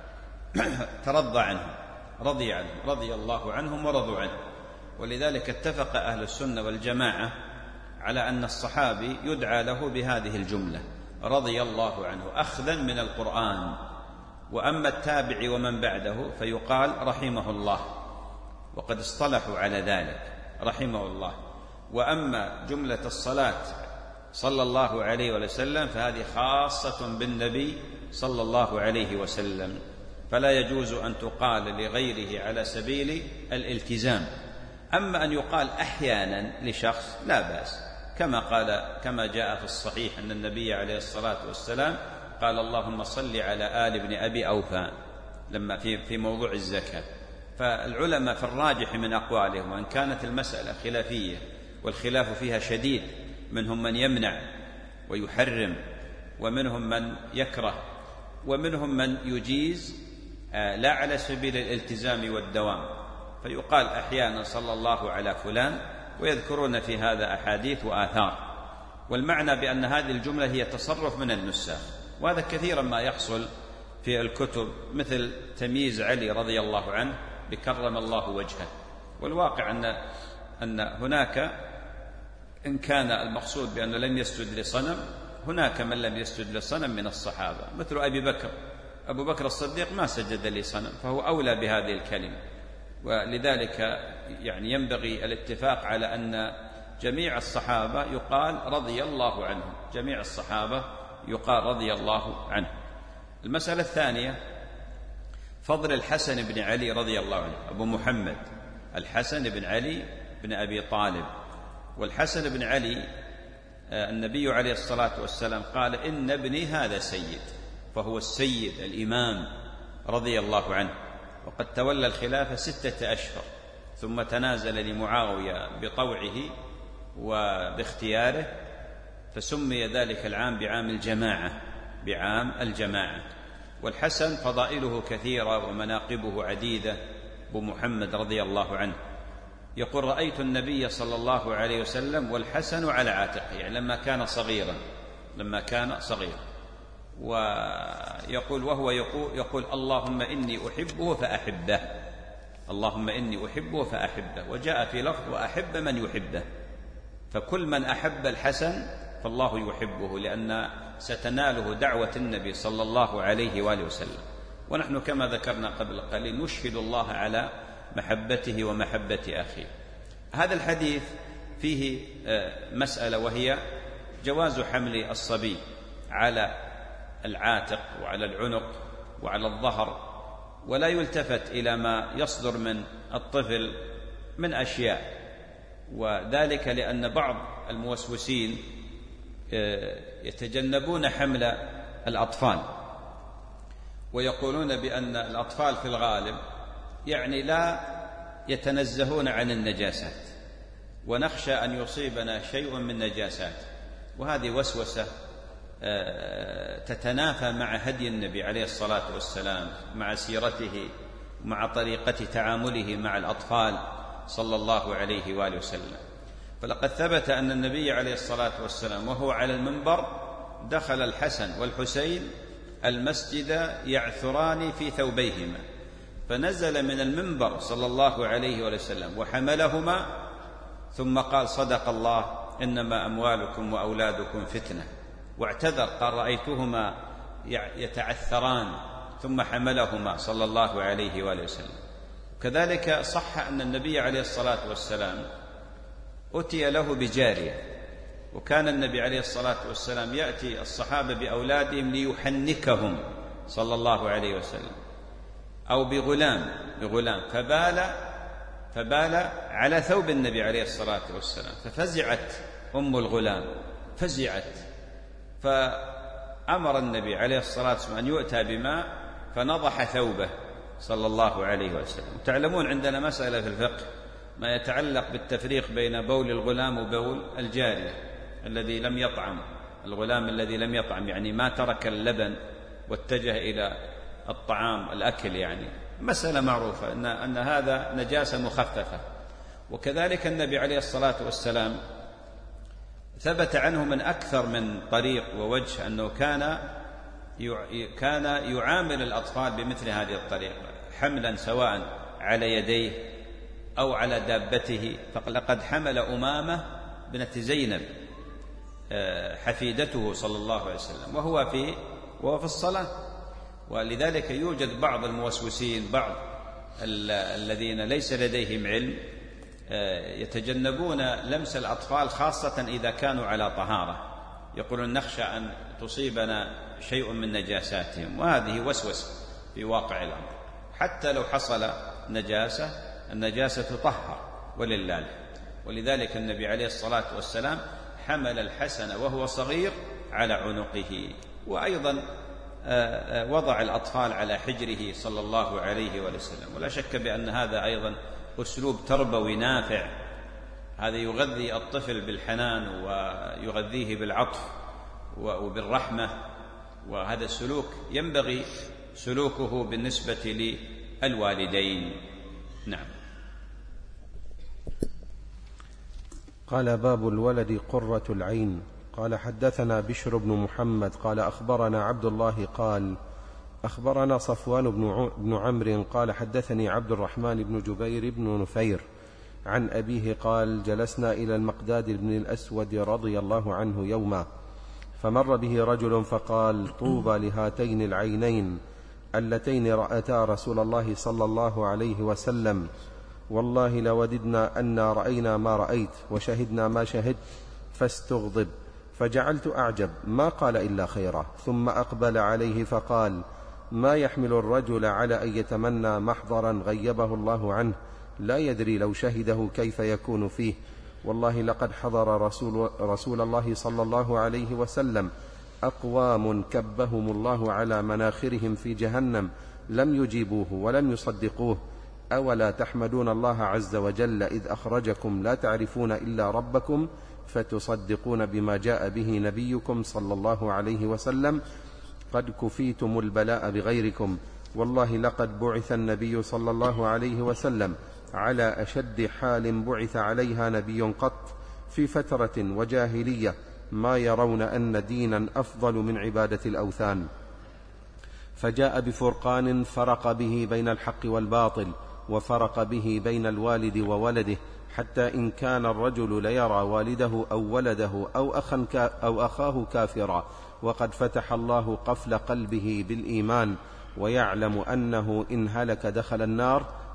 ترضى عنهم رضي عنهم رضي الله عنهم ورضوا عنه. ولذلك اتفق أهل السنة والجماعة على أن الصحابي يدعى له بهذه الجملة رضي الله عنه أخذا من القرآن. وأما التابع ومن بعده فيقال رحمه الله، وقد اصطلحوا على ذلك رحمه الله. وأما جملة الصلاة صلى الله عليه وسلم فهذه خاصة بالنبي صلى الله عليه وسلم، فلا يجوز أن تقال لغيره على سبيل الالتزام. أما أن يقال أحيانا لشخص لا بأس، كما قال كما جاء في الصحيح أن النبي عليه الصلاة والسلام قال: اللهم صل على آل ابن أبي أوفى لما في في موضوع الزكاة. فالعلماء في الراجح من أقوالهم، وإن كانت المسألة خلافية والخلاف فيها شديد، منهم من يمنع ويحرم، ومنهم من يكره، ومنهم من يجيز لا على سبيل الالتزام والدوام، فيقال أحيانا صلى الله على فلان، ويذكرون في هذا أحاديث وآثار. والمعنى بأن هذه الجملة هي تصرف من النساخ، وهذا كثيرا ما يحصل في الكتب، مثل تمييز علي رضي الله عنه بكرم الله وجهه. والواقع أن أن هناك، إن كان المقصود بأنه لم يسجد لصنم، هناك من لم يسجد لصنم من الصحابة، مثل أبي بكر أبو بكر الصديق ما سجد لصنم، فهو أولى بهذه الكلمة. ولذلك يعني ينبغي الاتفاق على أن جميع الصحابة يقال رضي الله عنهم، جميع الصحابة يقال رضي الله عنه. المسألة الثانية فضل الحسن بن علي رضي الله عنه، أبو محمد الحسن بن علي بن أبي طالب. والحسن بن علي النبي عليه الصلاة والسلام قال: إن ابني هذا سيد، فهو السيد الإمام رضي الله عنه. وقد تولى الخلافة ستة أشهر، ثم تنازل لمعاوية بطوعه وباختياره، فسمي ذلك العام بعام الجماعة بعام الجماعة. والحسن فضائله كثيرة ومناقبه عديدة، أبو محمد رضي الله عنه يقول: رأيت النبي صلى الله عليه وسلم والحسن على عاتقه، يعني لما كان صغيرا لما كان صغيرا ويقول وهو يقول, يقول اللهم إني أحبه فأحبه، اللهم إني أحبه فأحبه. وجاء في لفظ وأحب من يحبه، فكل من أحب الحسن فالله يحبه، لأن ستناله دعوة النبي صلى الله عليه وآله وسلم. ونحن كما ذكرنا قبل قليل نشهد الله على محبته ومحبة أخيه. هذا الحديث فيه مسألة، وهي جواز حمل الصبي على العاتق وعلى العنق وعلى الظهر، ولا يلتفت إلى ما يصدر من الطفل من أشياء، وذلك لأن بعض الموسوسين يتجنبون حمل الأطفال، ويقولون بأن الأطفال في الغالب يعني لا يتنزهون عن النجاسات، ونخشى أن يصيبنا شيء من نجاسات، وهذه وسوسة تتنافى مع هدي النبي عليه الصلاة والسلام، مع سيرته ومع طريقة تعامله مع الأطفال صلى الله عليه وآله وسلم. فلقد ثبت أن النبي عليه الصلاة والسلام وهو على المنبر دخل الحسن والحسين المسجد يعثران في ثوبيهما، فنزل من المنبر صلى الله عليه وآله وسلم وحملهما، ثم قال: صدق الله، إنما أموالكم وأولادكم فتنة، واعتذر قال: رأيتهما يتعثران، ثم حملهما صلى الله عليه وآله وسلم. كذلك صح أن النبي عليه الصلاة والسلام أتي له بجارية، وكان النبي عليه الصلاة والسلام يأتي الصحابة بأولادهم ليحنكهم صلى الله عليه وسلم، أو بغلام بغلام فبال فبال على ثوب النبي عليه الصلاة والسلام، ففزعت أم الغلام، فزعت، فأمر النبي عليه الصلاة والسلام أن يؤتى بماء فنضح ثوبه صلى الله عليه وسلم. تعلمون عندنا مسألة في الفقه ما يتعلق بالتفريق بين بول الغلام وبول الجارية الذي لم يطعم، الغلام الذي لم يطعم يعني ما ترك اللبن واتجه إلى الطعام الأكل، يعني مسألة معروفة أن, أن هذا نجاسة مخففة. وكذلك النبي عليه الصلاة والسلام ثبت عنه من أكثر من طريق ووجه أنه كان كان يعامل الأطفال بمثل هذه الطريقة، حملا سواء على يديه أو على دابته. فلقد حمل أمامة بنت زينب حفيدته صلى الله عليه وسلم وهو في وهو في الصلاة. ولذلك يوجد بعض الموسوسين، بعض الذين ليس لديهم علم، يتجنبون لمس الأطفال خاصة إذا كانوا على طهارة، يقولون نخشى أن تصيبنا شيء من نجاساتهم، وهذه وسوسة في واقع الأمر. حتى لو حصل نجاسة، النجاسة تطهر ولله. ولذلك النبي عليه الصلاة والسلام حمل الحسن وهو صغير على عنقه، وأيضا وضع الأطفال على حجره صلى الله عليه وسلم. ولا شك بأن هذا أيضا أسلوب تربوي نافع، هذا يغذي الطفل بالحنان ويغذيه بالعطف وبالرحمة، وهذا السلوك ينبغي سلوكه بالنسبة للوالدين. نعم. قال: باب الولد قرة العين. قال: حدثنا بشر بن محمد قال أخبرنا عبد الله قال أخبرنا صفوان بن عمرو قال حدثني عبد الرحمن بن جبير بن نفير عن أبيه قال: جلسنا إلى المقداد بن الأسود رضي الله عنه يوما، فمر به رجل فقال: طوبى لهاتين العينين اللتين رأتا رسول الله صلى الله عليه وسلم، والله لوددنا أن رأينا ما رأيت وشهدنا ما شهدت، فاستغضب. فجعلت أعجب، ما قال إلا خيرا. ثم أقبل عليه فقال: ما يحمل الرجل على أن يتمنى محضرا غيبه الله عنه، لا يدري لو شهده كيف يكون فيه. والله لقد حضر رسول, رسول الله صلى الله عليه وسلم أقوام كبهم الله على مناخرهم في جهنم لم يجيبوه ولم يصدقوه. أولا تحمدون الله عز وجل إذ أخرجكم لا تعرفون إلا ربكم، فتصدقون بما جاء به نبيكم صلى الله عليه وسلم، قد كفيتم البلاء بغيركم. والله لقد بعث النبي صلى الله عليه وسلم على أشد حال بعث عليها نبي قط، في فترة وجاهلية ما يرون أن دينا أفضل من عبادة الأوثان، فجاء بفرقان فرق به بين الحق والباطل، وفرق به بين الوالد وولده، حتى إن كان الرجل ليرى والده أو ولده أو, أخا أو أخاه كافرا وقد فتح الله قفل قلبه بالإيمان، ويعلم أنه إن هلك دخل النار،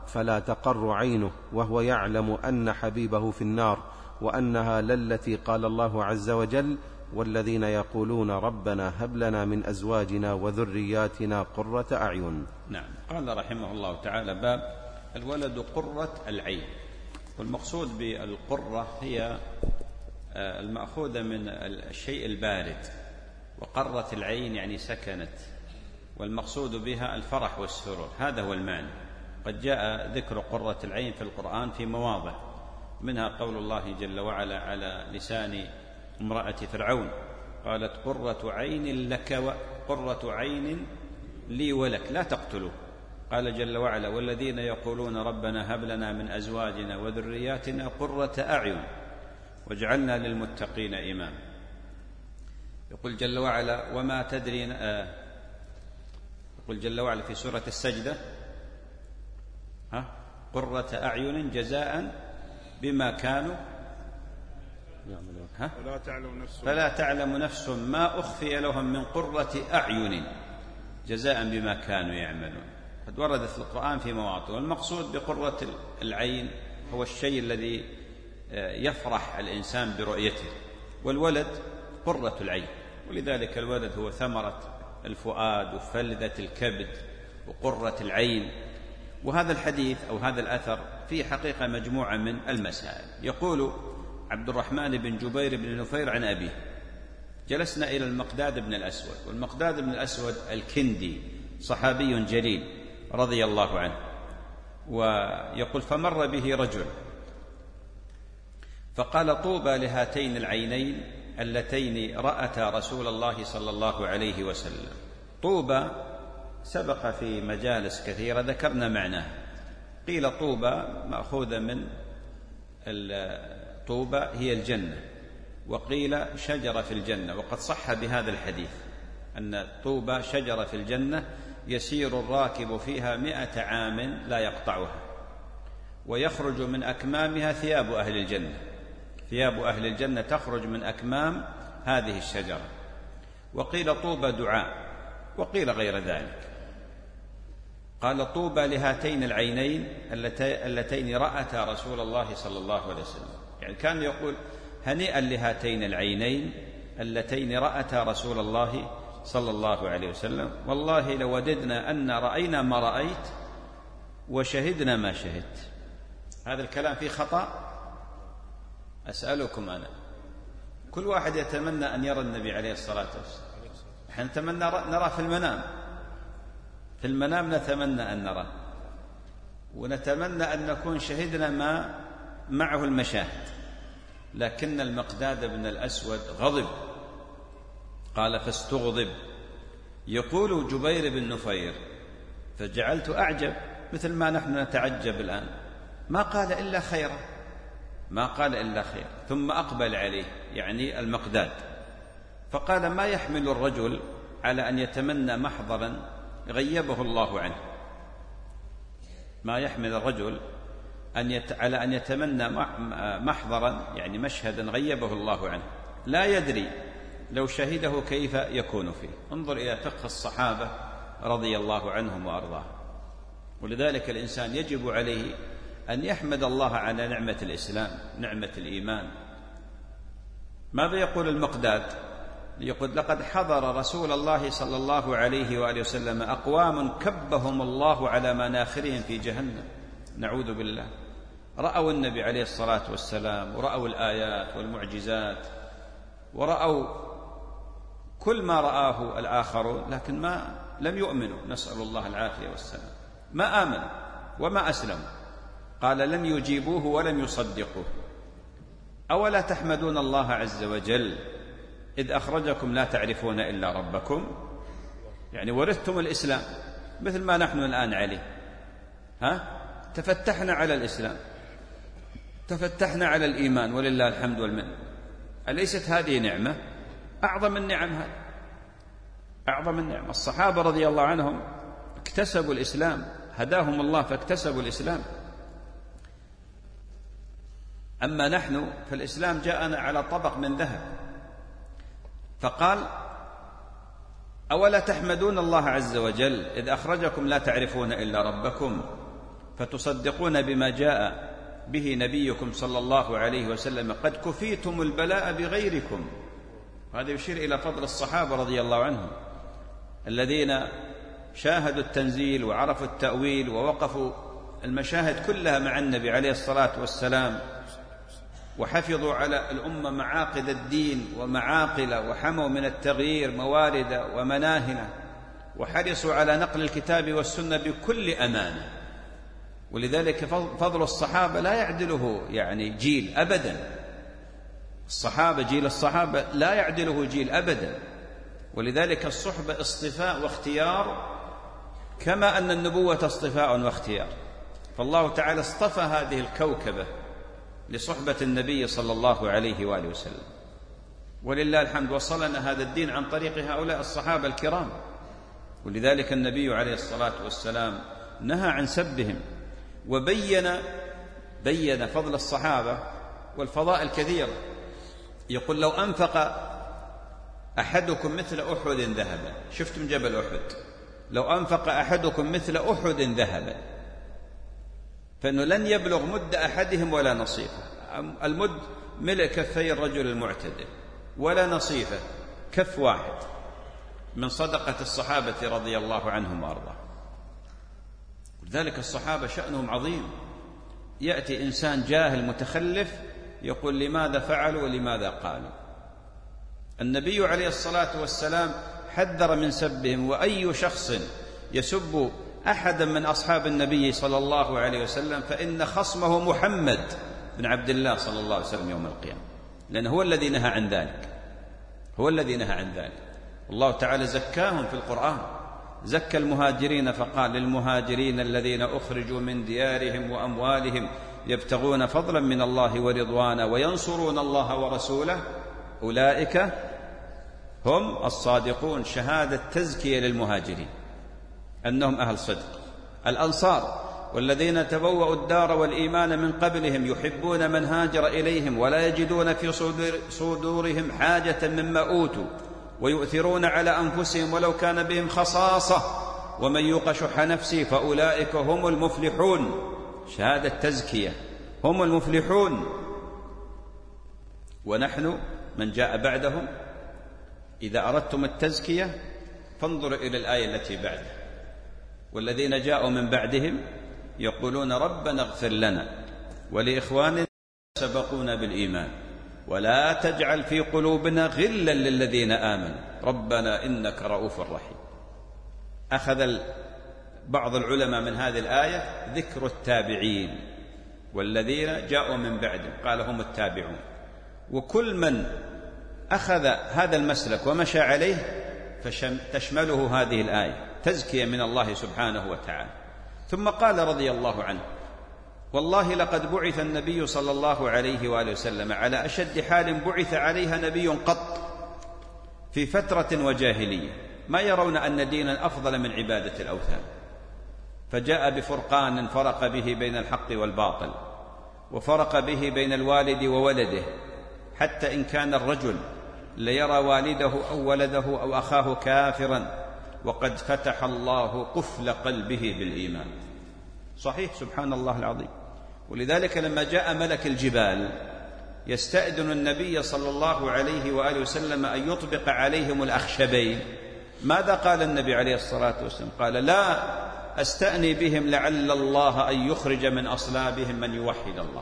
فلا تقر عينه، وهو يعلم أن حبيبه في النار، وأنها للتي قال الله عز وجل: والذين يقولون ربنا هب لنا من أزواجنا وذرياتنا قرة أعين. نعم. قال رحمه الله تعالى: باب الولد قرة العين. والمقصود بالقرة هي المأخوذة من الشيء البارد، وقرة العين يعني سكنت، والمقصود بها الفرح والسرور، هذا هو المعنى. قد جاء ذكر قرة العين في القرآن في مواضع، منها قول الله جل وعلا على لسان امرأة فرعون: قالت قرة عين لك وقرة عين لي ولك لا تقتلوه. قال جل وعلا: والذين يقولون ربنا هب لنا من أزواجنا وذرياتنا قرة أعين واجعلنا للمتقين إماما. يقول جل وعلا: وما تدري آه يقول جل وعلا في سورة السجدة: ها قرة أعين جزاء بما كانوا ها فلا تعلم نفس فلا تعلم نفس ما أخفي لهم من قرة أعين جزاء بما كانوا يعملون. قد وردت في القرآن في مواضع. والمقصود بقرة العين هو الشيء الذي يفرح الإنسان برؤيته، والولد قرة العين، ولذلك الولد هو ثمرة الفؤاد وفلذة الكبد وقرة العين. وهذا الحديث أو هذا الأثر فيه حقيقة مجموعة من المسائل. يقول عبد الرحمن بن جبير بن نفير عن أبيه: جلسنا إلى المقداد بن الأسود، والمقداد بن الأسود الكندي صحابي جليل رضي الله عنه. ويقول: فمر به رجل فقال: طوبى لهاتين العينين اللتين رأتا رسول الله صلى الله عليه وسلم. طوبى سبق في مجالس كثيرة ذكرنا معناه. قيل طوبى مأخوذة من طوبى هي الجنة، وقيل شجرة في الجنة. وقد صح بهذا الحديث أن طوبى شجرة في الجنة يسير الراكب فيها مئة عام لا يقطعها، ويخرج من أكمامها ثياب أهل الجنة. ثياب أهل الجنة تخرج من أكمام هذه الشجرة. وقيل طوبى دعاء، وقيل غير ذلك. قال: طوبى لهاتين العينين اللتين رأتا رسول الله صلى الله عليه وسلم. يعني كان يقول: هنيئا لهاتين العينين اللتين رأتا رسول الله صلى الله عليه وسلم، والله لوددنا أن رأينا ما رأيت وشهدنا ما شهدت. هذا الكلام فيه خطأ؟ أسألكم أنا، كل واحد يتمنى أن يرى النبي عليه الصلاة والسلام. نحن نتمنى نرى في المنام، في المنام نتمنى أن نرى، ونتمنى أن نكون شهدنا ما معه المشاهد. لكن المقداد بن الأسود غضب، قال: فاستغضب. يقول جبير بن نفير: فجعلت أعجب مثل ما نحن نتعجب الآن، ما قال إلا خيرا، ما قال إلا خير. ثم أقبل عليه، يعني المقداد، فقال: ما يحمل الرجل على أن يتمنى محضرا غيبه الله عنه؟ ما يحمل الرجل أن يت... على أن يتمنى محضرا، يعني مشهدا غيبه الله عنه، لا يدري لو شهده كيف يكون فيه. انظر إلى فقه الصحابة رضي الله عنهم وأرضاهم. ولذلك الإنسان يجب عليه أن يحمد الله على نعمة الإسلام، نعمة الإيمان. ماذا يقول المقداد؟ يقول: لقد حضر رسول الله صلى الله عليه وآله وسلم أقوام كبهم الله على مناخرهم في جهنم، نعوذ بالله. رأوا النبي عليه الصلاة والسلام، ورأوا الآيات والمعجزات، ورأوا كل ما رآه الآخرون، لكن ما لم يؤمنوا، نسأل الله العافية والسلام. ما آمنوا وما أسلموا. قال: لم يجيبوه ولم يصدقوه. أولا تحمدون الله عز وجل إذ أخرجكم لا تعرفون إلا ربكم؟ يعني ورثتم الإسلام مثل ما نحن الآن عليه. ها؟ تفتحنا على الإسلام، تفتحنا على الإيمان، ولله الحمد والمنة. أليست هذه نعمة؟ أعظم النعم، هذه أعظم النعم. الصحابة رضي الله عنهم اكتسبوا الإسلام، هداهم الله فاكتسبوا الإسلام. أما نحن فالإسلام جاءنا على طبق من ذهب. فقال: أولا تحمدون الله عز وجل إذ أخرجكم لا تعرفون إلا ربكم؟ فتصدقون بما جاء به نبيكم صلى الله عليه وسلم قد كفيتم البلاء بغيركم. هذا يشير إلى فضل الصحابة رضي الله عنهم الذين شاهدوا التنزيل وعرفوا التأويل ووقفوا المشاهد كلها مع النبي عليه الصلاة والسلام، وحفظوا على الأمة معاقد الدين ومعاقل، وحموا من التغيير موارد ومناهل، وحرصوا على نقل الكتاب والسنة بكل أمانة. ولذلك فضل الصحابة لا يعدله يعني جيل أبدا. الصحابة جيل الصحابة لا يعدله جيل أبدا. ولذلك الصحبة اصطفاء واختيار، كما أن النبوة اصطفاء واختيار. فالله تعالى اصطفى هذه الكوكبة لصحبة النبي صلى الله عليه وآله وسلم، ولله الحمد وصلنا هذا الدين عن طريق هؤلاء الصحابة الكرام. ولذلك النبي عليه الصلاة والسلام نهى عن سبهم، وبين بين فضل الصحابة والفضائل كثيرة. يقول: لو أنفق أحدكم مثل أحد ذهبا، شفتم جبل أحد، لو أنفق أحدكم مثل أحد ذهبا فإنه لن يبلغ مد أحدهم ولا نصيفه. المد ملء كفي الرجل المعتدل، ولا نصيفه كف واحد من صدقة الصحابة رضي الله عنهم وأرضاهم. ولذلك الصحابة شأنهم عظيم. يأتي إنسان جاهل متخلف يقول: لماذا فعلوا ولماذا قالوا؟ النبي عليه الصلاة والسلام حذر من سبهم. وأي شخص يسب أحدا من أصحاب النبي صلى الله عليه وسلم فإن خصمه محمد بن عبد الله صلى الله عليه وسلم يوم القيامة، لأنه هو الذي نهى عن ذلك، هو الذي نهى عن ذلك. الله تعالى زكاهم في القرآن، زكى المهاجرين فقال: للمهاجرين الذين أخرجوا من ديارهم وأموالهم يبتغون فضلا من الله ورضوانا وينصرون الله ورسوله أولئك هم الصادقون. شهادة تزكية للمهاجرين أنهم أهل صدق. الأنصار والذين تبوأوا الدار والإيمان من قبلهم يحبون من هاجر إليهم ولا يجدون في صدورهم حاجة مما أوتوا ويؤثرون على أنفسهم ولو كان بهم خصاصة ومن يوق شح نفسه فأولئك هم المفلحون. شهادة تزكية، هم المفلحون. ونحن من جاء بعدهم إذا أردتم التزكية فانظروا إلى الآية التي بعدها: والذين جاءوا من بعدهم يقولون ربنا اغفر لنا ولإخواننا سبقونا بالإيمان ولا تجعل في قلوبنا غلا للذين آمنوا ربنا إنك رؤوف رحيم. أخذ بعض العلماء من هذه الآية ذكر التابعين والذين جاءوا من بعدهم، قال هم التابعون. وكل من أخذ هذا المسلك ومشى عليه فتشمله هذه الآية تزكية من الله سبحانه وتعالى. ثم قال رضي الله عنه: والله لقد بعث النبي صلى الله عليه وآله وسلم على أشد حال بعث عليها نبي قط في فترة وجاهلية، ما يرون أن دينا أفضل من عبادة الأوثان، فجاء بفرقان فرق به بين الحق والباطل، وفرق به بين الوالد وولده، حتى إن كان الرجل ليرى والده أو ولده أو أخاه كافرا وقد فتح الله قفل قلبه بالإيمان. صحيح، سبحان الله العظيم. ولذلك لما جاء ملك الجبال يستأذن النبي صلى الله عليه وآله وسلم أن يطبق عليهم الأخشبين، ماذا قال النبي عليه الصلاة والسلام؟ قال: لا أستأني بهم لعل الله أن يخرج من أصلابهم من يوحد الله.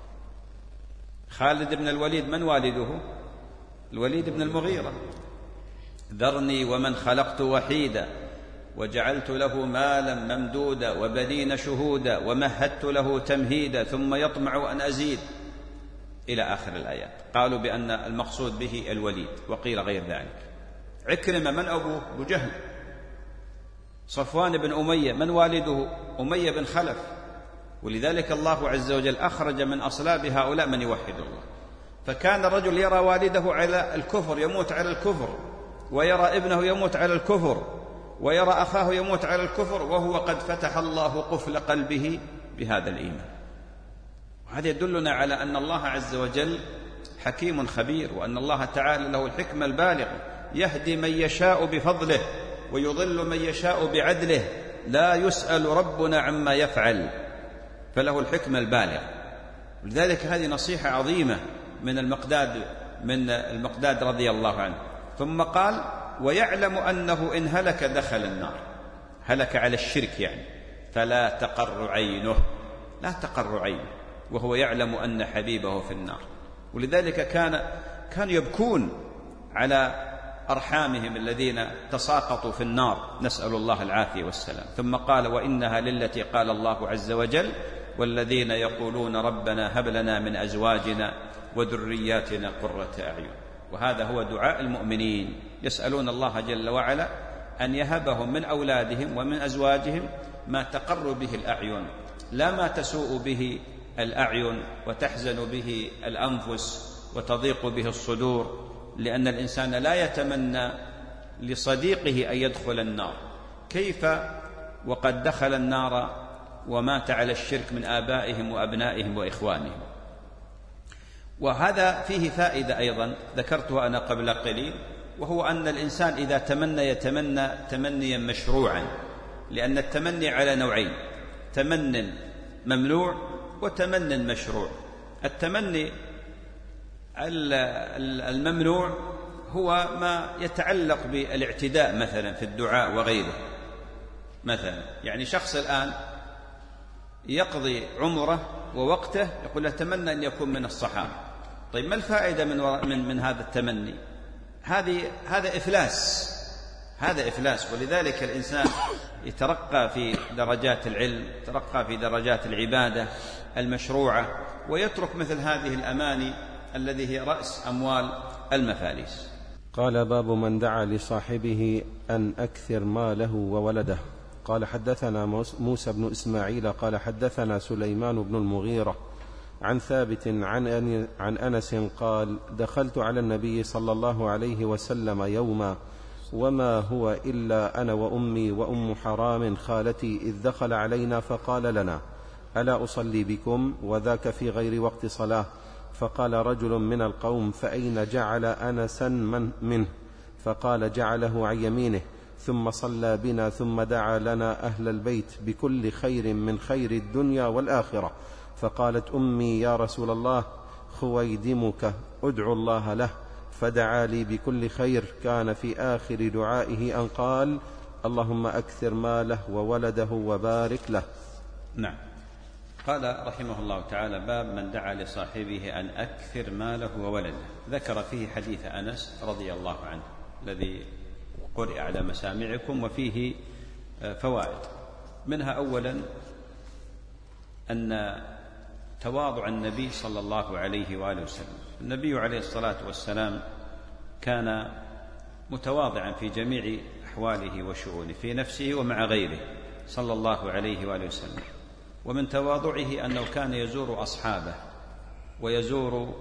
خالد بن الوليد من والده؟ الوليد بن المغيرة: ذرني ومن خلقت وحيدا وجعلت له مالا ممدودا وبنين شهودا ومهدت له تمهيدا ثم يطمع أن أزيد، إلى آخر الآيات. قالوا بأن المقصود به الوليد، وقيل غير ذلك. عكرمة من أبوه؟ أبو جهل. صفوان بن أمية من والده؟ أمية بن خلف. ولذلك الله عز وجل أخرج من أصلاب هؤلاء من يوحد الله. فكان الرجل يرى والده على الكفر يموت على الكفر، ويرى ابنه يموت على الكفر، ويرى أخاه يموت على الكفر، وهو قد فتح الله قفل قلبه بهذا الإيمان. وهذا يدلنا على أن الله عز وجل حكيم خبير، وأن الله تعالى له الحكمة البالغة، يهدي من يشاء بفضله ويضل من يشاء بعدله، لا يسأل ربنا عما يفعل فله الحكمة البالغة. لذلك هذه نصيحة عظيمة من المقداد من المقداد رضي الله عنه. ثم قال: ويعلم أنه إن هلك دخل النار، هلك على الشرك يعني، فلا تقر عينه، لا تقر عينه، وهو يعلم أن حبيبه في النار. ولذلك كان كانوا يبكون على أرحامهم الذين تساقطوا في النار، نسأل الله العافية والسلام. ثم قال: وإنها للتي قال الله عز وجل: والذين يقولون ربنا هب لنا من أزواجنا وذرياتنا قرة أعين. وهذا هو دعاء المؤمنين، يسألون الله جل وعلا أن يهبهم من أولادهم ومن أزواجهم ما تقر به الأعين، لا ما تسوء به الأعين وتحزن به الأنفس وتضيق به الصدور. لأن الإنسان لا يتمنى لصديقه أن يدخل النار، كيف وقد دخل النار ومات على الشرك من آبائهم وأبنائهم وإخوانهم. وهذا فيه فائدة أيضا ذكرتها أنا قبل قليل، وهو أن الإنسان إذا تمنى يتمنى تمنيا مشروعا، لأن التمني على نوعين: تمن ممنوع وتمن مشروع. التمني الممنوع هو ما يتعلق بالاعتداء مثلا في الدعاء وغيره. مثلا يعني شخص الآن يقضي عمره ووقته يقول أتمنى أن يكون من الصحابة. طيب ما الفائدة من, من, من هذا التمني؟ هذه هذا إفلاس، هذا إفلاس. ولذلك الإنسان يترقى في درجات العلم، يترقى في درجات العبادة المشروعة، ويترك مثل هذه الأماني الذي هي رأس أموال المفاليس. قال: باب من دعا لصاحبه أن أكثر ماله وولده. قال: حدثنا موسى بن إسماعيل قال: حدثنا سليمان بن المغيرة عن ثابت عن, عن أنس قال: دخلت على النبي صلى الله عليه وسلم يوما وما هو إلا أنا وأمي وأم حرام خالتي، إذ دخل علينا فقال لنا: ألا أصلي بكم؟ وذاك في غير وقت صلاة. فقال رجل من القوم: فأين جعل أنسا من منه؟ فقال: جعله عن يمينه. ثم صلى بنا، ثم دعا لنا أهل البيت بكل خير من خير الدنيا والآخرة. فقالت أمي: يا رسول الله، خويدمك أدعو الله له. فدعا لي بكل خير. كان في آخر دعائه أن قال: اللهم أكثر ماله وولده وبارك له. نعم. قال رحمه الله تعالى: باب من دعا لصاحبه أن أكثر ماله وولده. ذكر فيه حديث أنس رضي الله عنه الذي قرئ على مسامعكم، وفيه فوائد. منها أولا أن تواضع النبي صلى الله عليه وآله وسلم. النبي عليه الصلاة والسلام كان متواضعا في جميع أحواله وشؤونه، في نفسه ومع غيره صلى الله عليه وآله وسلم. ومن تواضعه أنه كان يزور أصحابه ويزور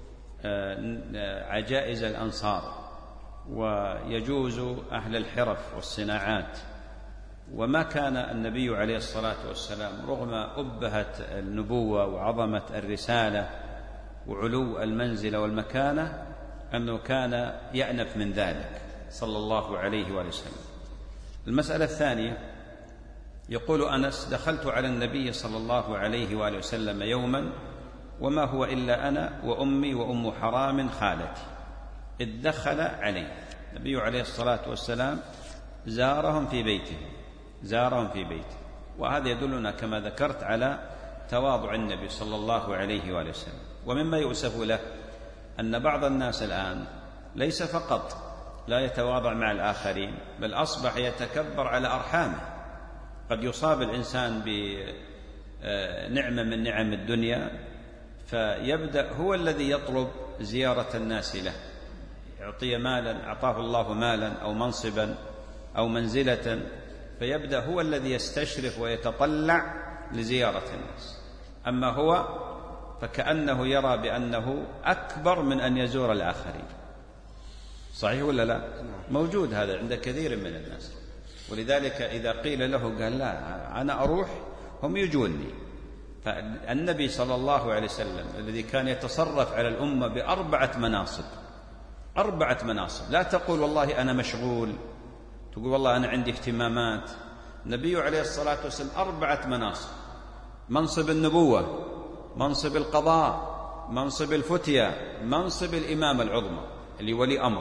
عجائز الأنصار ويجوز أهل الحرف والصناعات. وما كان النبي عليه الصلاة والسلام رغم أبهة النبوة وعظمة الرسالة وعلو المنزلة والمكانة أنه كان يأنف من ذلك صلى الله عليه وآله وسلم. المسألة الثانية، يقول أنس: دخلت على النبي صلى الله عليه وآله وسلم يوما وما هو إلا أنا وأمي وأم حرام خالتي، إذ دخل علي. النبي عليه الصلاة والسلام زارهم في بيته، زارهم في بيته. وهذا يدلنا كما ذكرت على تواضع النبي صلى الله عليه وآله وسلم. ومما يؤسف له أن بعض الناس الآن ليس فقط لا يتواضع مع الآخرين، بل أصبح يتكبر على أرحامه. قد يصاب الإنسان بنعمة من نعم الدنيا فيبدأ هو الذي يطلب زيارة الناس له، يعطي مالا، أعطاه الله مالا أو منصبا أو منزلة، فيبدأ هو الذي يستشرف ويتطلع لزيارة الناس. أما هو فكأنه يرى بأنه أكبر من أن يزور الآخرين. صحيح ولا لا؟ موجود هذا عند كثير من الناس. ولذلك إذا قيل له قال: لا، أنا أروح هم يجوني. فالنبي صلى الله عليه وسلم الذي كان يتصرف على الأمة بأربعة مناصب، أربعة مناصب، لا تقول والله أنا مشغول، تقول والله أنا عندي اهتمامات. النبي عليه الصلاة والسلام أربعة مناصب: منصب النبوة، منصب القضاء، منصب الفتية، منصب الإمامة العظمى اللي ولي أمر.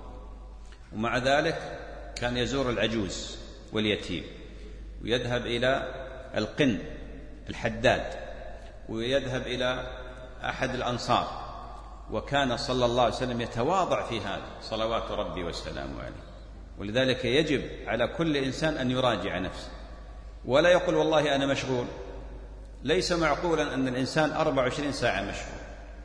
ومع ذلك كان يزور العجوز واليتيم، ويذهب إلى القن الحداد، ويذهب إلى أحد الأنصار، وكان صلى الله عليه وسلم يتواضع في هذا صلوات ربي وسلامه عليه. ولذلك يجب على كل إنسان أن يراجع نفسه، ولا يقول والله أنا مشغول. ليس معقولا أن الإنسان أربع وعشرين ساعة مشغول.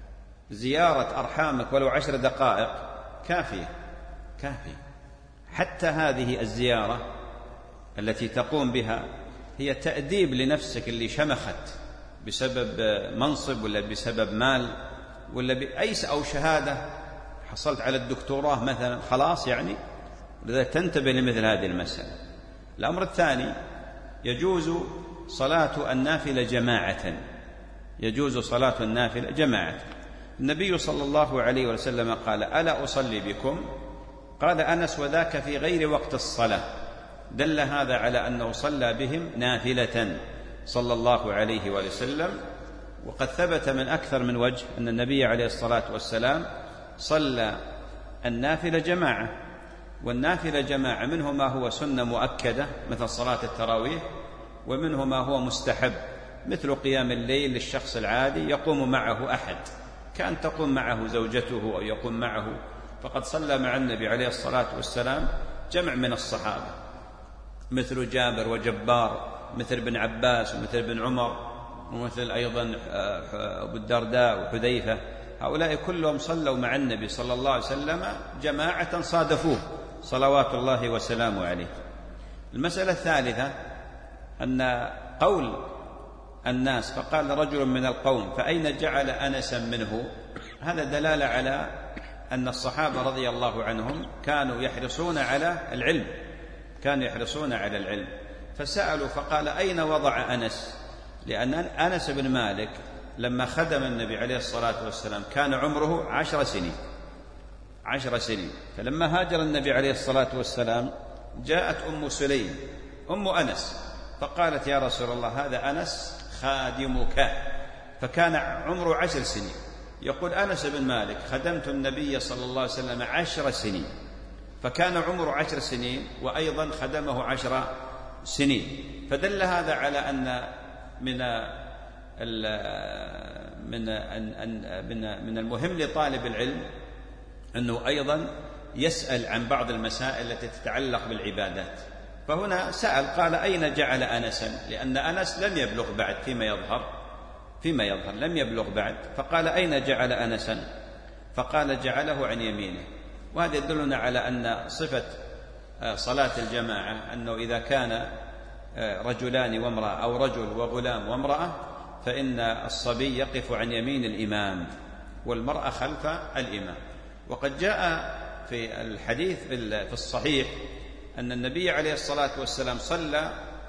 زيارة أرحامك ولو عشر دقائق كافية كافية. حتى هذه الزيارة التي تقوم بها هي تأديب لنفسك اللي شمخت بسبب منصب ولا بسبب مال ولا بأيس أو شهادة، حصلت على الدكتوراه مثلا خلاص يعني، ولذلك تنتبه لمثل هذه المسألة. الأمر الثاني، يجوز صلاة النافلة جماعة، يجوز صلاة النافلة جماعة. النبي صلى الله عليه وسلم قال: ألا أصلي بكم؟ قال أنس: وذاك في غير وقت الصلاة. دل هذا على أنه صلى بهم نافلة صلى الله عليه وسلم. وقد ثبت من أكثر من وجه أن النبي عليه الصلاة والسلام صلى النافلة جماعة. والنافلة جماعة منه ما هو سنة مؤكدة مثل صلاة التراويح، ومنه ما هو مستحب مثل قيام الليل للشخص العادي يقوم معه أحد، كان تقوم معه زوجته أو يقوم معه. فقد صلى مع النبي عليه الصلاة والسلام جمع من الصحابة مثل جابر وجبار، مثل ابن عباس ومثل ابن عمر ومثل أيضا أبو الدرداء وحذيفة. هؤلاء كلهم صلوا مع النبي صلى الله عليه وسلم جماعة صادفوه صلوات الله وسلامه عليه. المسألة الثالثة أن قول الناس فقال رجل من القوم: فأين جعل أنسا منه؟ هذا دلالة على أن الصحابة رضي الله عنهم كانوا يحرصون على العلم، كانوا يحرصون على العلم. فسألوا فقال: أين وضع أنس؟ لأن أنس بن مالك لما خدم النبي عليه الصلاة والسلام كان عمره عشر سنين عشر سنين فلما هاجر النبي عليه الصلاة والسلام جاءت أم سليم أم أنس فقالت: يا رسول الله، هذا أنس خادمك. فكان عمره عشر سنين. يقول أنس بن مالك: خدمت النبي صلى الله عليه وسلم عشر سنين، فكان عمره عشر سنين وأيضا خدمه عشر سنين. فدل هذا على أن من من من من المهم لطالب العلم أنه أيضا يسأل عن بعض المسائل التي تتعلق بالعبادات. فهنا سأل قال: أين جعل أنسا؟ لأن أنس لم يبلغ بعد فيما يظهر فيما يظهر لم يبلغ بعد. فقال: أين جعل أنسا؟ فقال: جعله عن يمينه. وهذا يدلنا على أن صفة صلاة الجماعة أنه إذا كان رجلان وامرأة أو رجل وغلام وامرأة فإن الصبي يقف عن يمين الإمام والمرأة خلف الإمام. وقد جاء في الحديث في الصحيح أن النبي عليه الصلاة والسلام صلى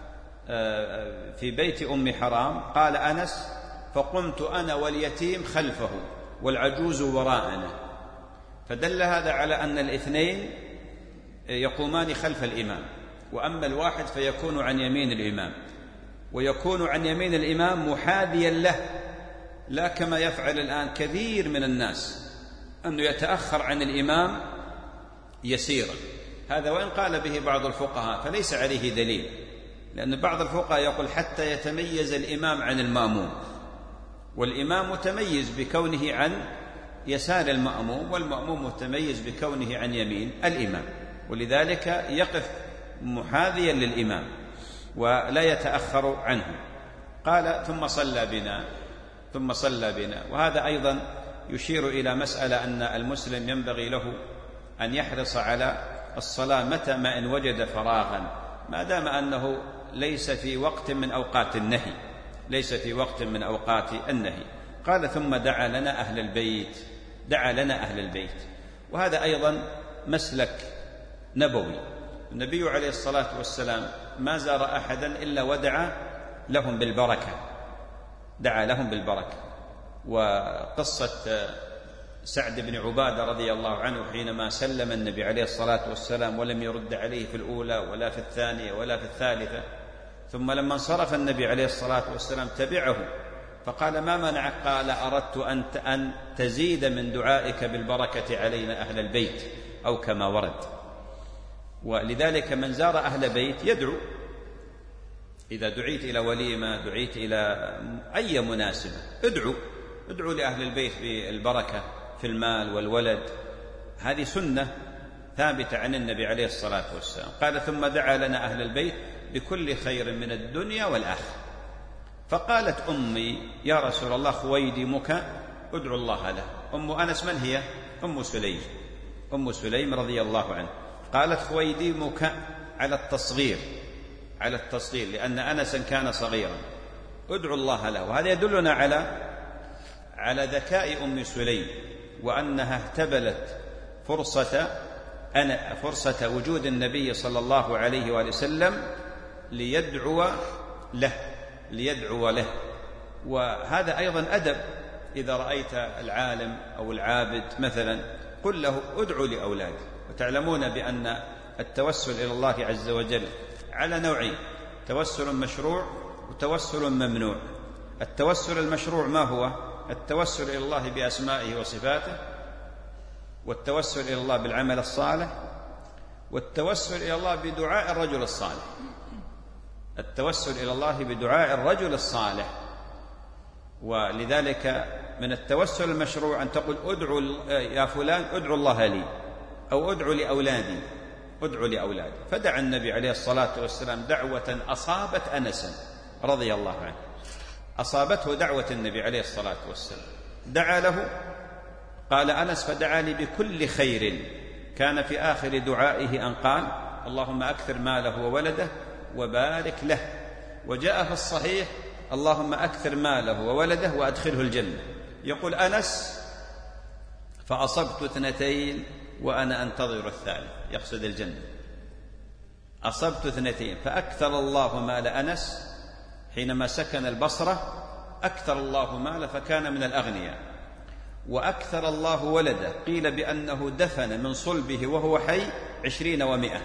في بيت أم حرام. قال أنس: فقمت أنا واليتيم خلفه والعجوز وراءنا. فدل هذا على أن الاثنين يقومان خلف الإمام، وأما الواحد فيكون عن يمين الإمام، ويكون عن يمين الإمام محاذيا له، لا كما يفعل الآن كثير من الناس أنه يتأخر عن الإمام يسيرا. هذا وإن قال به بعض الفقهاء فليس عليه دليل، لأن بعض الفقهاء يقول حتى يتميز الإمام عن المأموم، والإمام متميز بكونه عن يسار المأموم، والمأموم متميز بكونه عن يمين الإمام، ولذلك يقف محاذيا للإمام ولا يتأخر عنه. قال: ثم صلى بنا ثم صلى بنا وهذا أيضا يشير إلى مسألة أن المسلم ينبغي له أن يحرص على الصلاة متى ما إن وجد فراغا، ما دام أنه ليس في وقت من أوقات النهي ليس في وقت من أوقات النهي. قال: ثم دعا لنا أهل البيت دعا لنا أهل البيت وهذا أيضا مسلك نبوي. النبي عليه الصلاة والسلام ما زار أحدا إلا ودعا لهم بالبركة دعا لهم بالبركة. وقصة سعد بن عبادة رضي الله عنه حينما سلم النبي عليه الصلاة والسلام ولم يرد عليه في الأولى ولا في الثانية ولا في الثالثة، ثم لما انصرف النبي عليه الصلاة والسلام تبعه فقال: ما منعك؟ قال: أردت أن تزيد من دعائك بالبركة علينا أهل البيت، أو كما ورد. ولذلك من زار أهل بيت يدعو، إذا دعيت إلى وليمة، دعيت إلى أي مناسبة، ادعو ادعو لأهل البيت بالبركة في المال والولد. هذه سنة ثابتة عن النبي عليه الصلاة والسلام. قال: ثم دعا لنا أهل البيت بكل خير من الدنيا والآخرة. فقالت أمي: يا رسول الله، خويدمك ادعو الله له. أم أنس من هي؟ أم سليم، أم سليم رضي الله عنه. قالت: خويدمك على التصغير، على التصغير، لأن أنسا كان صغيرا، ادعو الله له. وهذا يدلنا على على ذكاء أم سليم، وأنها اهتبلت فرصة أنا فرصة وجود النبي صلى الله عليه وآله وسلم ليدعو له ليدعو له. وهذا أيضا أدب. إذا رأيت العالم أو العابد مثلا قل له: ادعو لأولادي. وتعلمون بأن التوسل إلى الله عز وجل على نوعين: توسل مشروع وتوسل ممنوع. التوسل المشروع ما هو؟ التوسل إلى الله بأسمائه وصفاته، والتوسل إلى الله بالعمل الصالح، والتوسل إلى الله بدعاء الرجل الصالح. التوسل إلى الله بدعاء الرجل الصالح. ولذلك من التوسل المشروع أن تقول: ادعو يا فلان ادعو الله لي، أو ادعو لأولادي، ادعو لأولادي. فدعا النبي عليه الصلاة والسلام دعوة أصابت أنسا رضي الله عنه، أصابته دعوة النبي عليه الصلاة والسلام، دعا له. قال أنس: فدعا لي بكل خير. كان في آخر دعائه أن قال: اللهم أكثر ماله وولده وبارك له. وجاء في الصحيح: اللهم أكثر ماله وولده وأدخله الجنة. يقول أنس: فأصبت اثنتين وأنا أنتظر الثالث، يقصد الجنة. أصبت اثنتين، فأكثر الله مال أنس حينما سكن البصرة، أكثر الله ماله فكان من الأغنياء. وأكثر الله ولده، قيل بأنه دفن من صلبه وهو حي عشرين ومئة،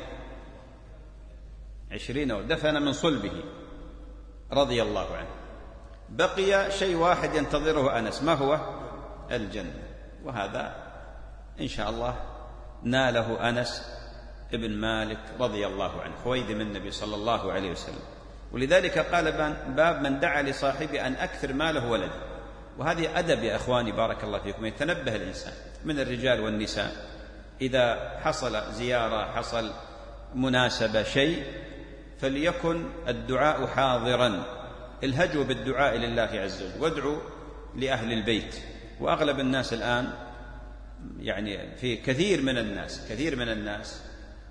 عشرين دفن من صلبه رضي الله عنه. بقي شيء واحد ينتظره أنس، ما هو؟ الجنة. وهذا إن شاء الله ناله أنس ابن مالك رضي الله عنه، خويدم النبي صلى الله عليه وسلم. ولذلك قال: باب من دعا لصاحبه أن أكثر ماله ولده. وهذه أدب يا أخواني بارك الله فيكم، يتنبه الإنسان من الرجال والنساء إذا حصل زيارة، حصل مناسبة، شيء، فليكن الدعاء حاضرا. الهجوا بالدعاء لله عز وجل، وادعوا لأهل البيت. وأغلب الناس الآن، يعني في كثير من الناس كثير من الناس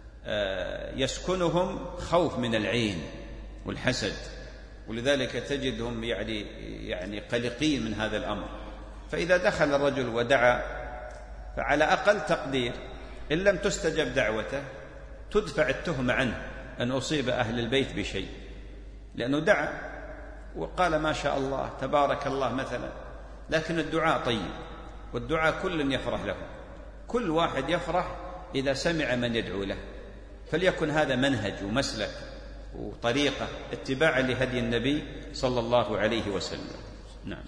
يسكنهم خوف من العين والحسد، ولذلك تجدهم يعني يعني قلقين من هذا الأمر. فإذا دخل الرجل ودعا، فعلى أقل تقدير إن لم تستجب دعوته تدفع التهمة عنه أن أصيب أهل البيت بشيء، لأنه دعا وقال ما شاء الله تبارك الله مثلا. لكن الدعاء طيب، والدعاء كل يفرح له، كل واحد يفرح إذا سمع من يدعو له. فليكن هذا منهج ومسلك وطريقة اتباعا لهدي النبي صلى الله عليه وسلم. نعم.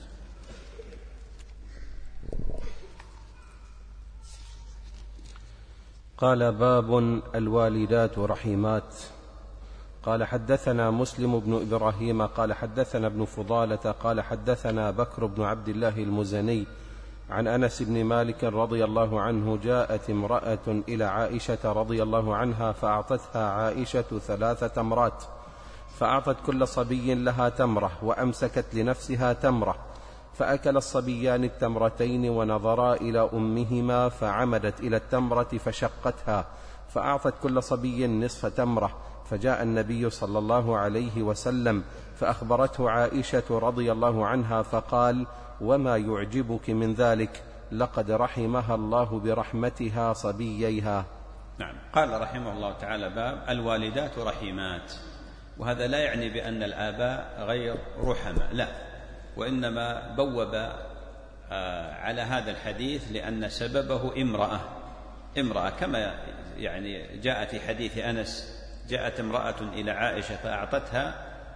قال: باب الوالدات رحيمات. قال: حدثنا مسلم بن إبراهيم قال حدثنا ابن فضالة قال حدثنا بكر بن عبد الله المزني عن أنس بن مالك رضي الله عنه: جاءت امرأة إلى عائشة رضي الله عنها فأعطتها عائشة ثلاث تمرات، فأعطت كل صبي لها تمرة، وأمسكت لنفسها تمرة، فأكل الصبيان التمرتين ونظرا إلى أمهما، فعمدت إلى التمرة فشقتها، فأعطت كل صبي نصف تمرة. فجاء النبي صلى الله عليه وسلم فأخبرته عائشة رضي الله عنها فقال: وما يعجبك من ذلك؟ لقد رحمها الله برحمتها صبييها. نعم. قال رحمه الله تعالى: باب الوالدات رحيمات. وهذا لا يعني بأن الآباء غير رحمة، لا، وإنما بوب على هذا الحديث لأن سببه امرأة امرأة كما يعني جاء في حديث أنس: جاءت امرأة إلى عائشة فأعطتها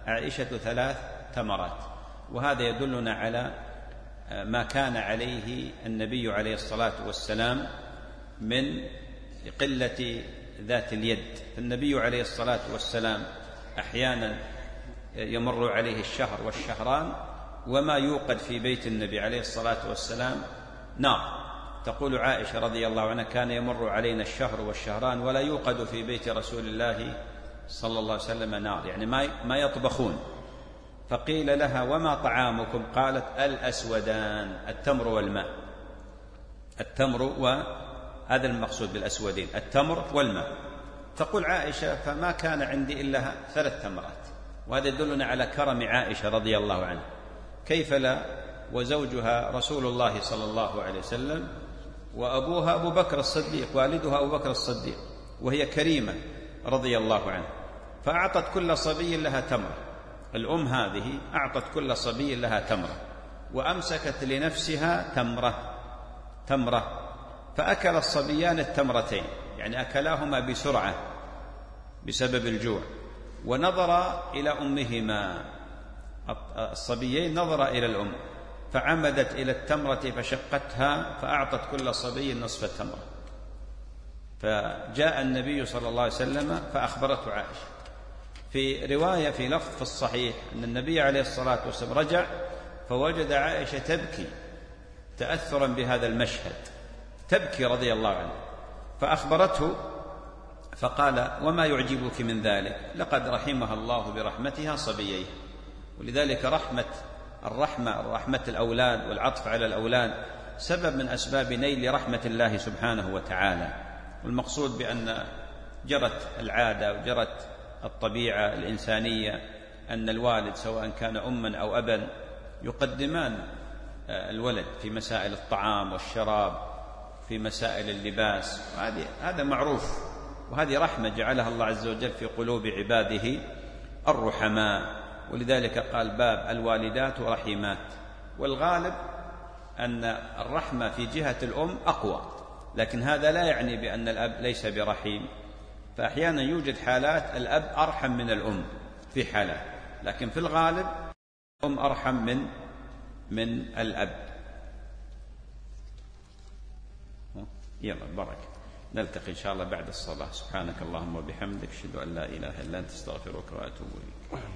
عائشة ثلاث تمرات. وهذا يدلنا على ما كان عليه النبي عليه الصلاة والسلام من قلة ذات اليد. النبي عليه الصلاة والسلام أحيانا يمر عليه الشهر والشهران وما يوقد في بيت النبي عليه الصلاة والسلام نار. تقول عائشة رضي الله عنها: كان يمر علينا الشهر والشهران ولا يوقد في بيت رسول الله صلى الله عليه وسلم نار، يعني ما يطبخون. فقيل لها: وما طعامكم؟ قالت: الأسودان، التمر والماء. التمر، وهذا المقصود بالأسودين، التمر والماء. تقول عائشة: فما كان عندي إلا ثلاث تمرات. وهذا يدلنا على كرم عائشة رضي الله عنها، كيف لا وزوجها رسول الله صلى الله عليه وسلم، وأبوها أبو بكر الصديق، والدها أبو بكر الصديق، وهي كريمة رضي الله عنها، فأعطت كل صبي لها تمرة. الأم هذه أعطت كل صبي لها تمرة، وأمسكت لنفسها تمرة تمرة فأكل الصبيان التمرتين، يعني أكلاهما بسرعة بسبب الجوع. ونظر إلى أمهما، الصبيين نظر إلى الأم، فعمدت إلى التمرة فشقتها فأعطت كل صبي نصف التمرة. فجاء النبي صلى الله عليه وسلم فأخبرته عائشة. في رواية في لفظ في الصحيح أن النبي عليه الصلاة والسلام رجع فوجد عائشة تبكي تأثرا بهذا المشهد، تبكي رضي الله عنها، فأخبرته فقال: وما يعجبك من ذلك؟ لقد رحمها الله برحمتها صبييه. ولذلك رحمة الرحمة رحمة الأولاد والعطف على الأولاد سبب من أسباب نيل رحمة الله سبحانه وتعالى. والمقصود بأن جرت العادة وجرت الطبيعة الإنسانية أن الوالد سواء كان أما أو أبا يقدمان الولد في مسائل الطعام والشراب، في مسائل اللباس، هذا معروف، وهذه رحمة جعلها الله عز وجل في قلوب عباده الرحماء. ولذلك قال: باب الوالدات رحيمات. والغالب أن الرحمة في جهة الأم أقوى، لكن هذا لا يعني بأن الأب ليس برحيم. فأحيانا يوجد حالات الأب أرحم من الأم في حالات، لكن في الغالب الأم أرحم من من الأب. يلا بركة، نلتقي إن شاء الله بعد الصلاة. سبحانك اللهم وبحمدك، أشهد أن لا إله إلا أنت، أستغفرك وأتوب إليك.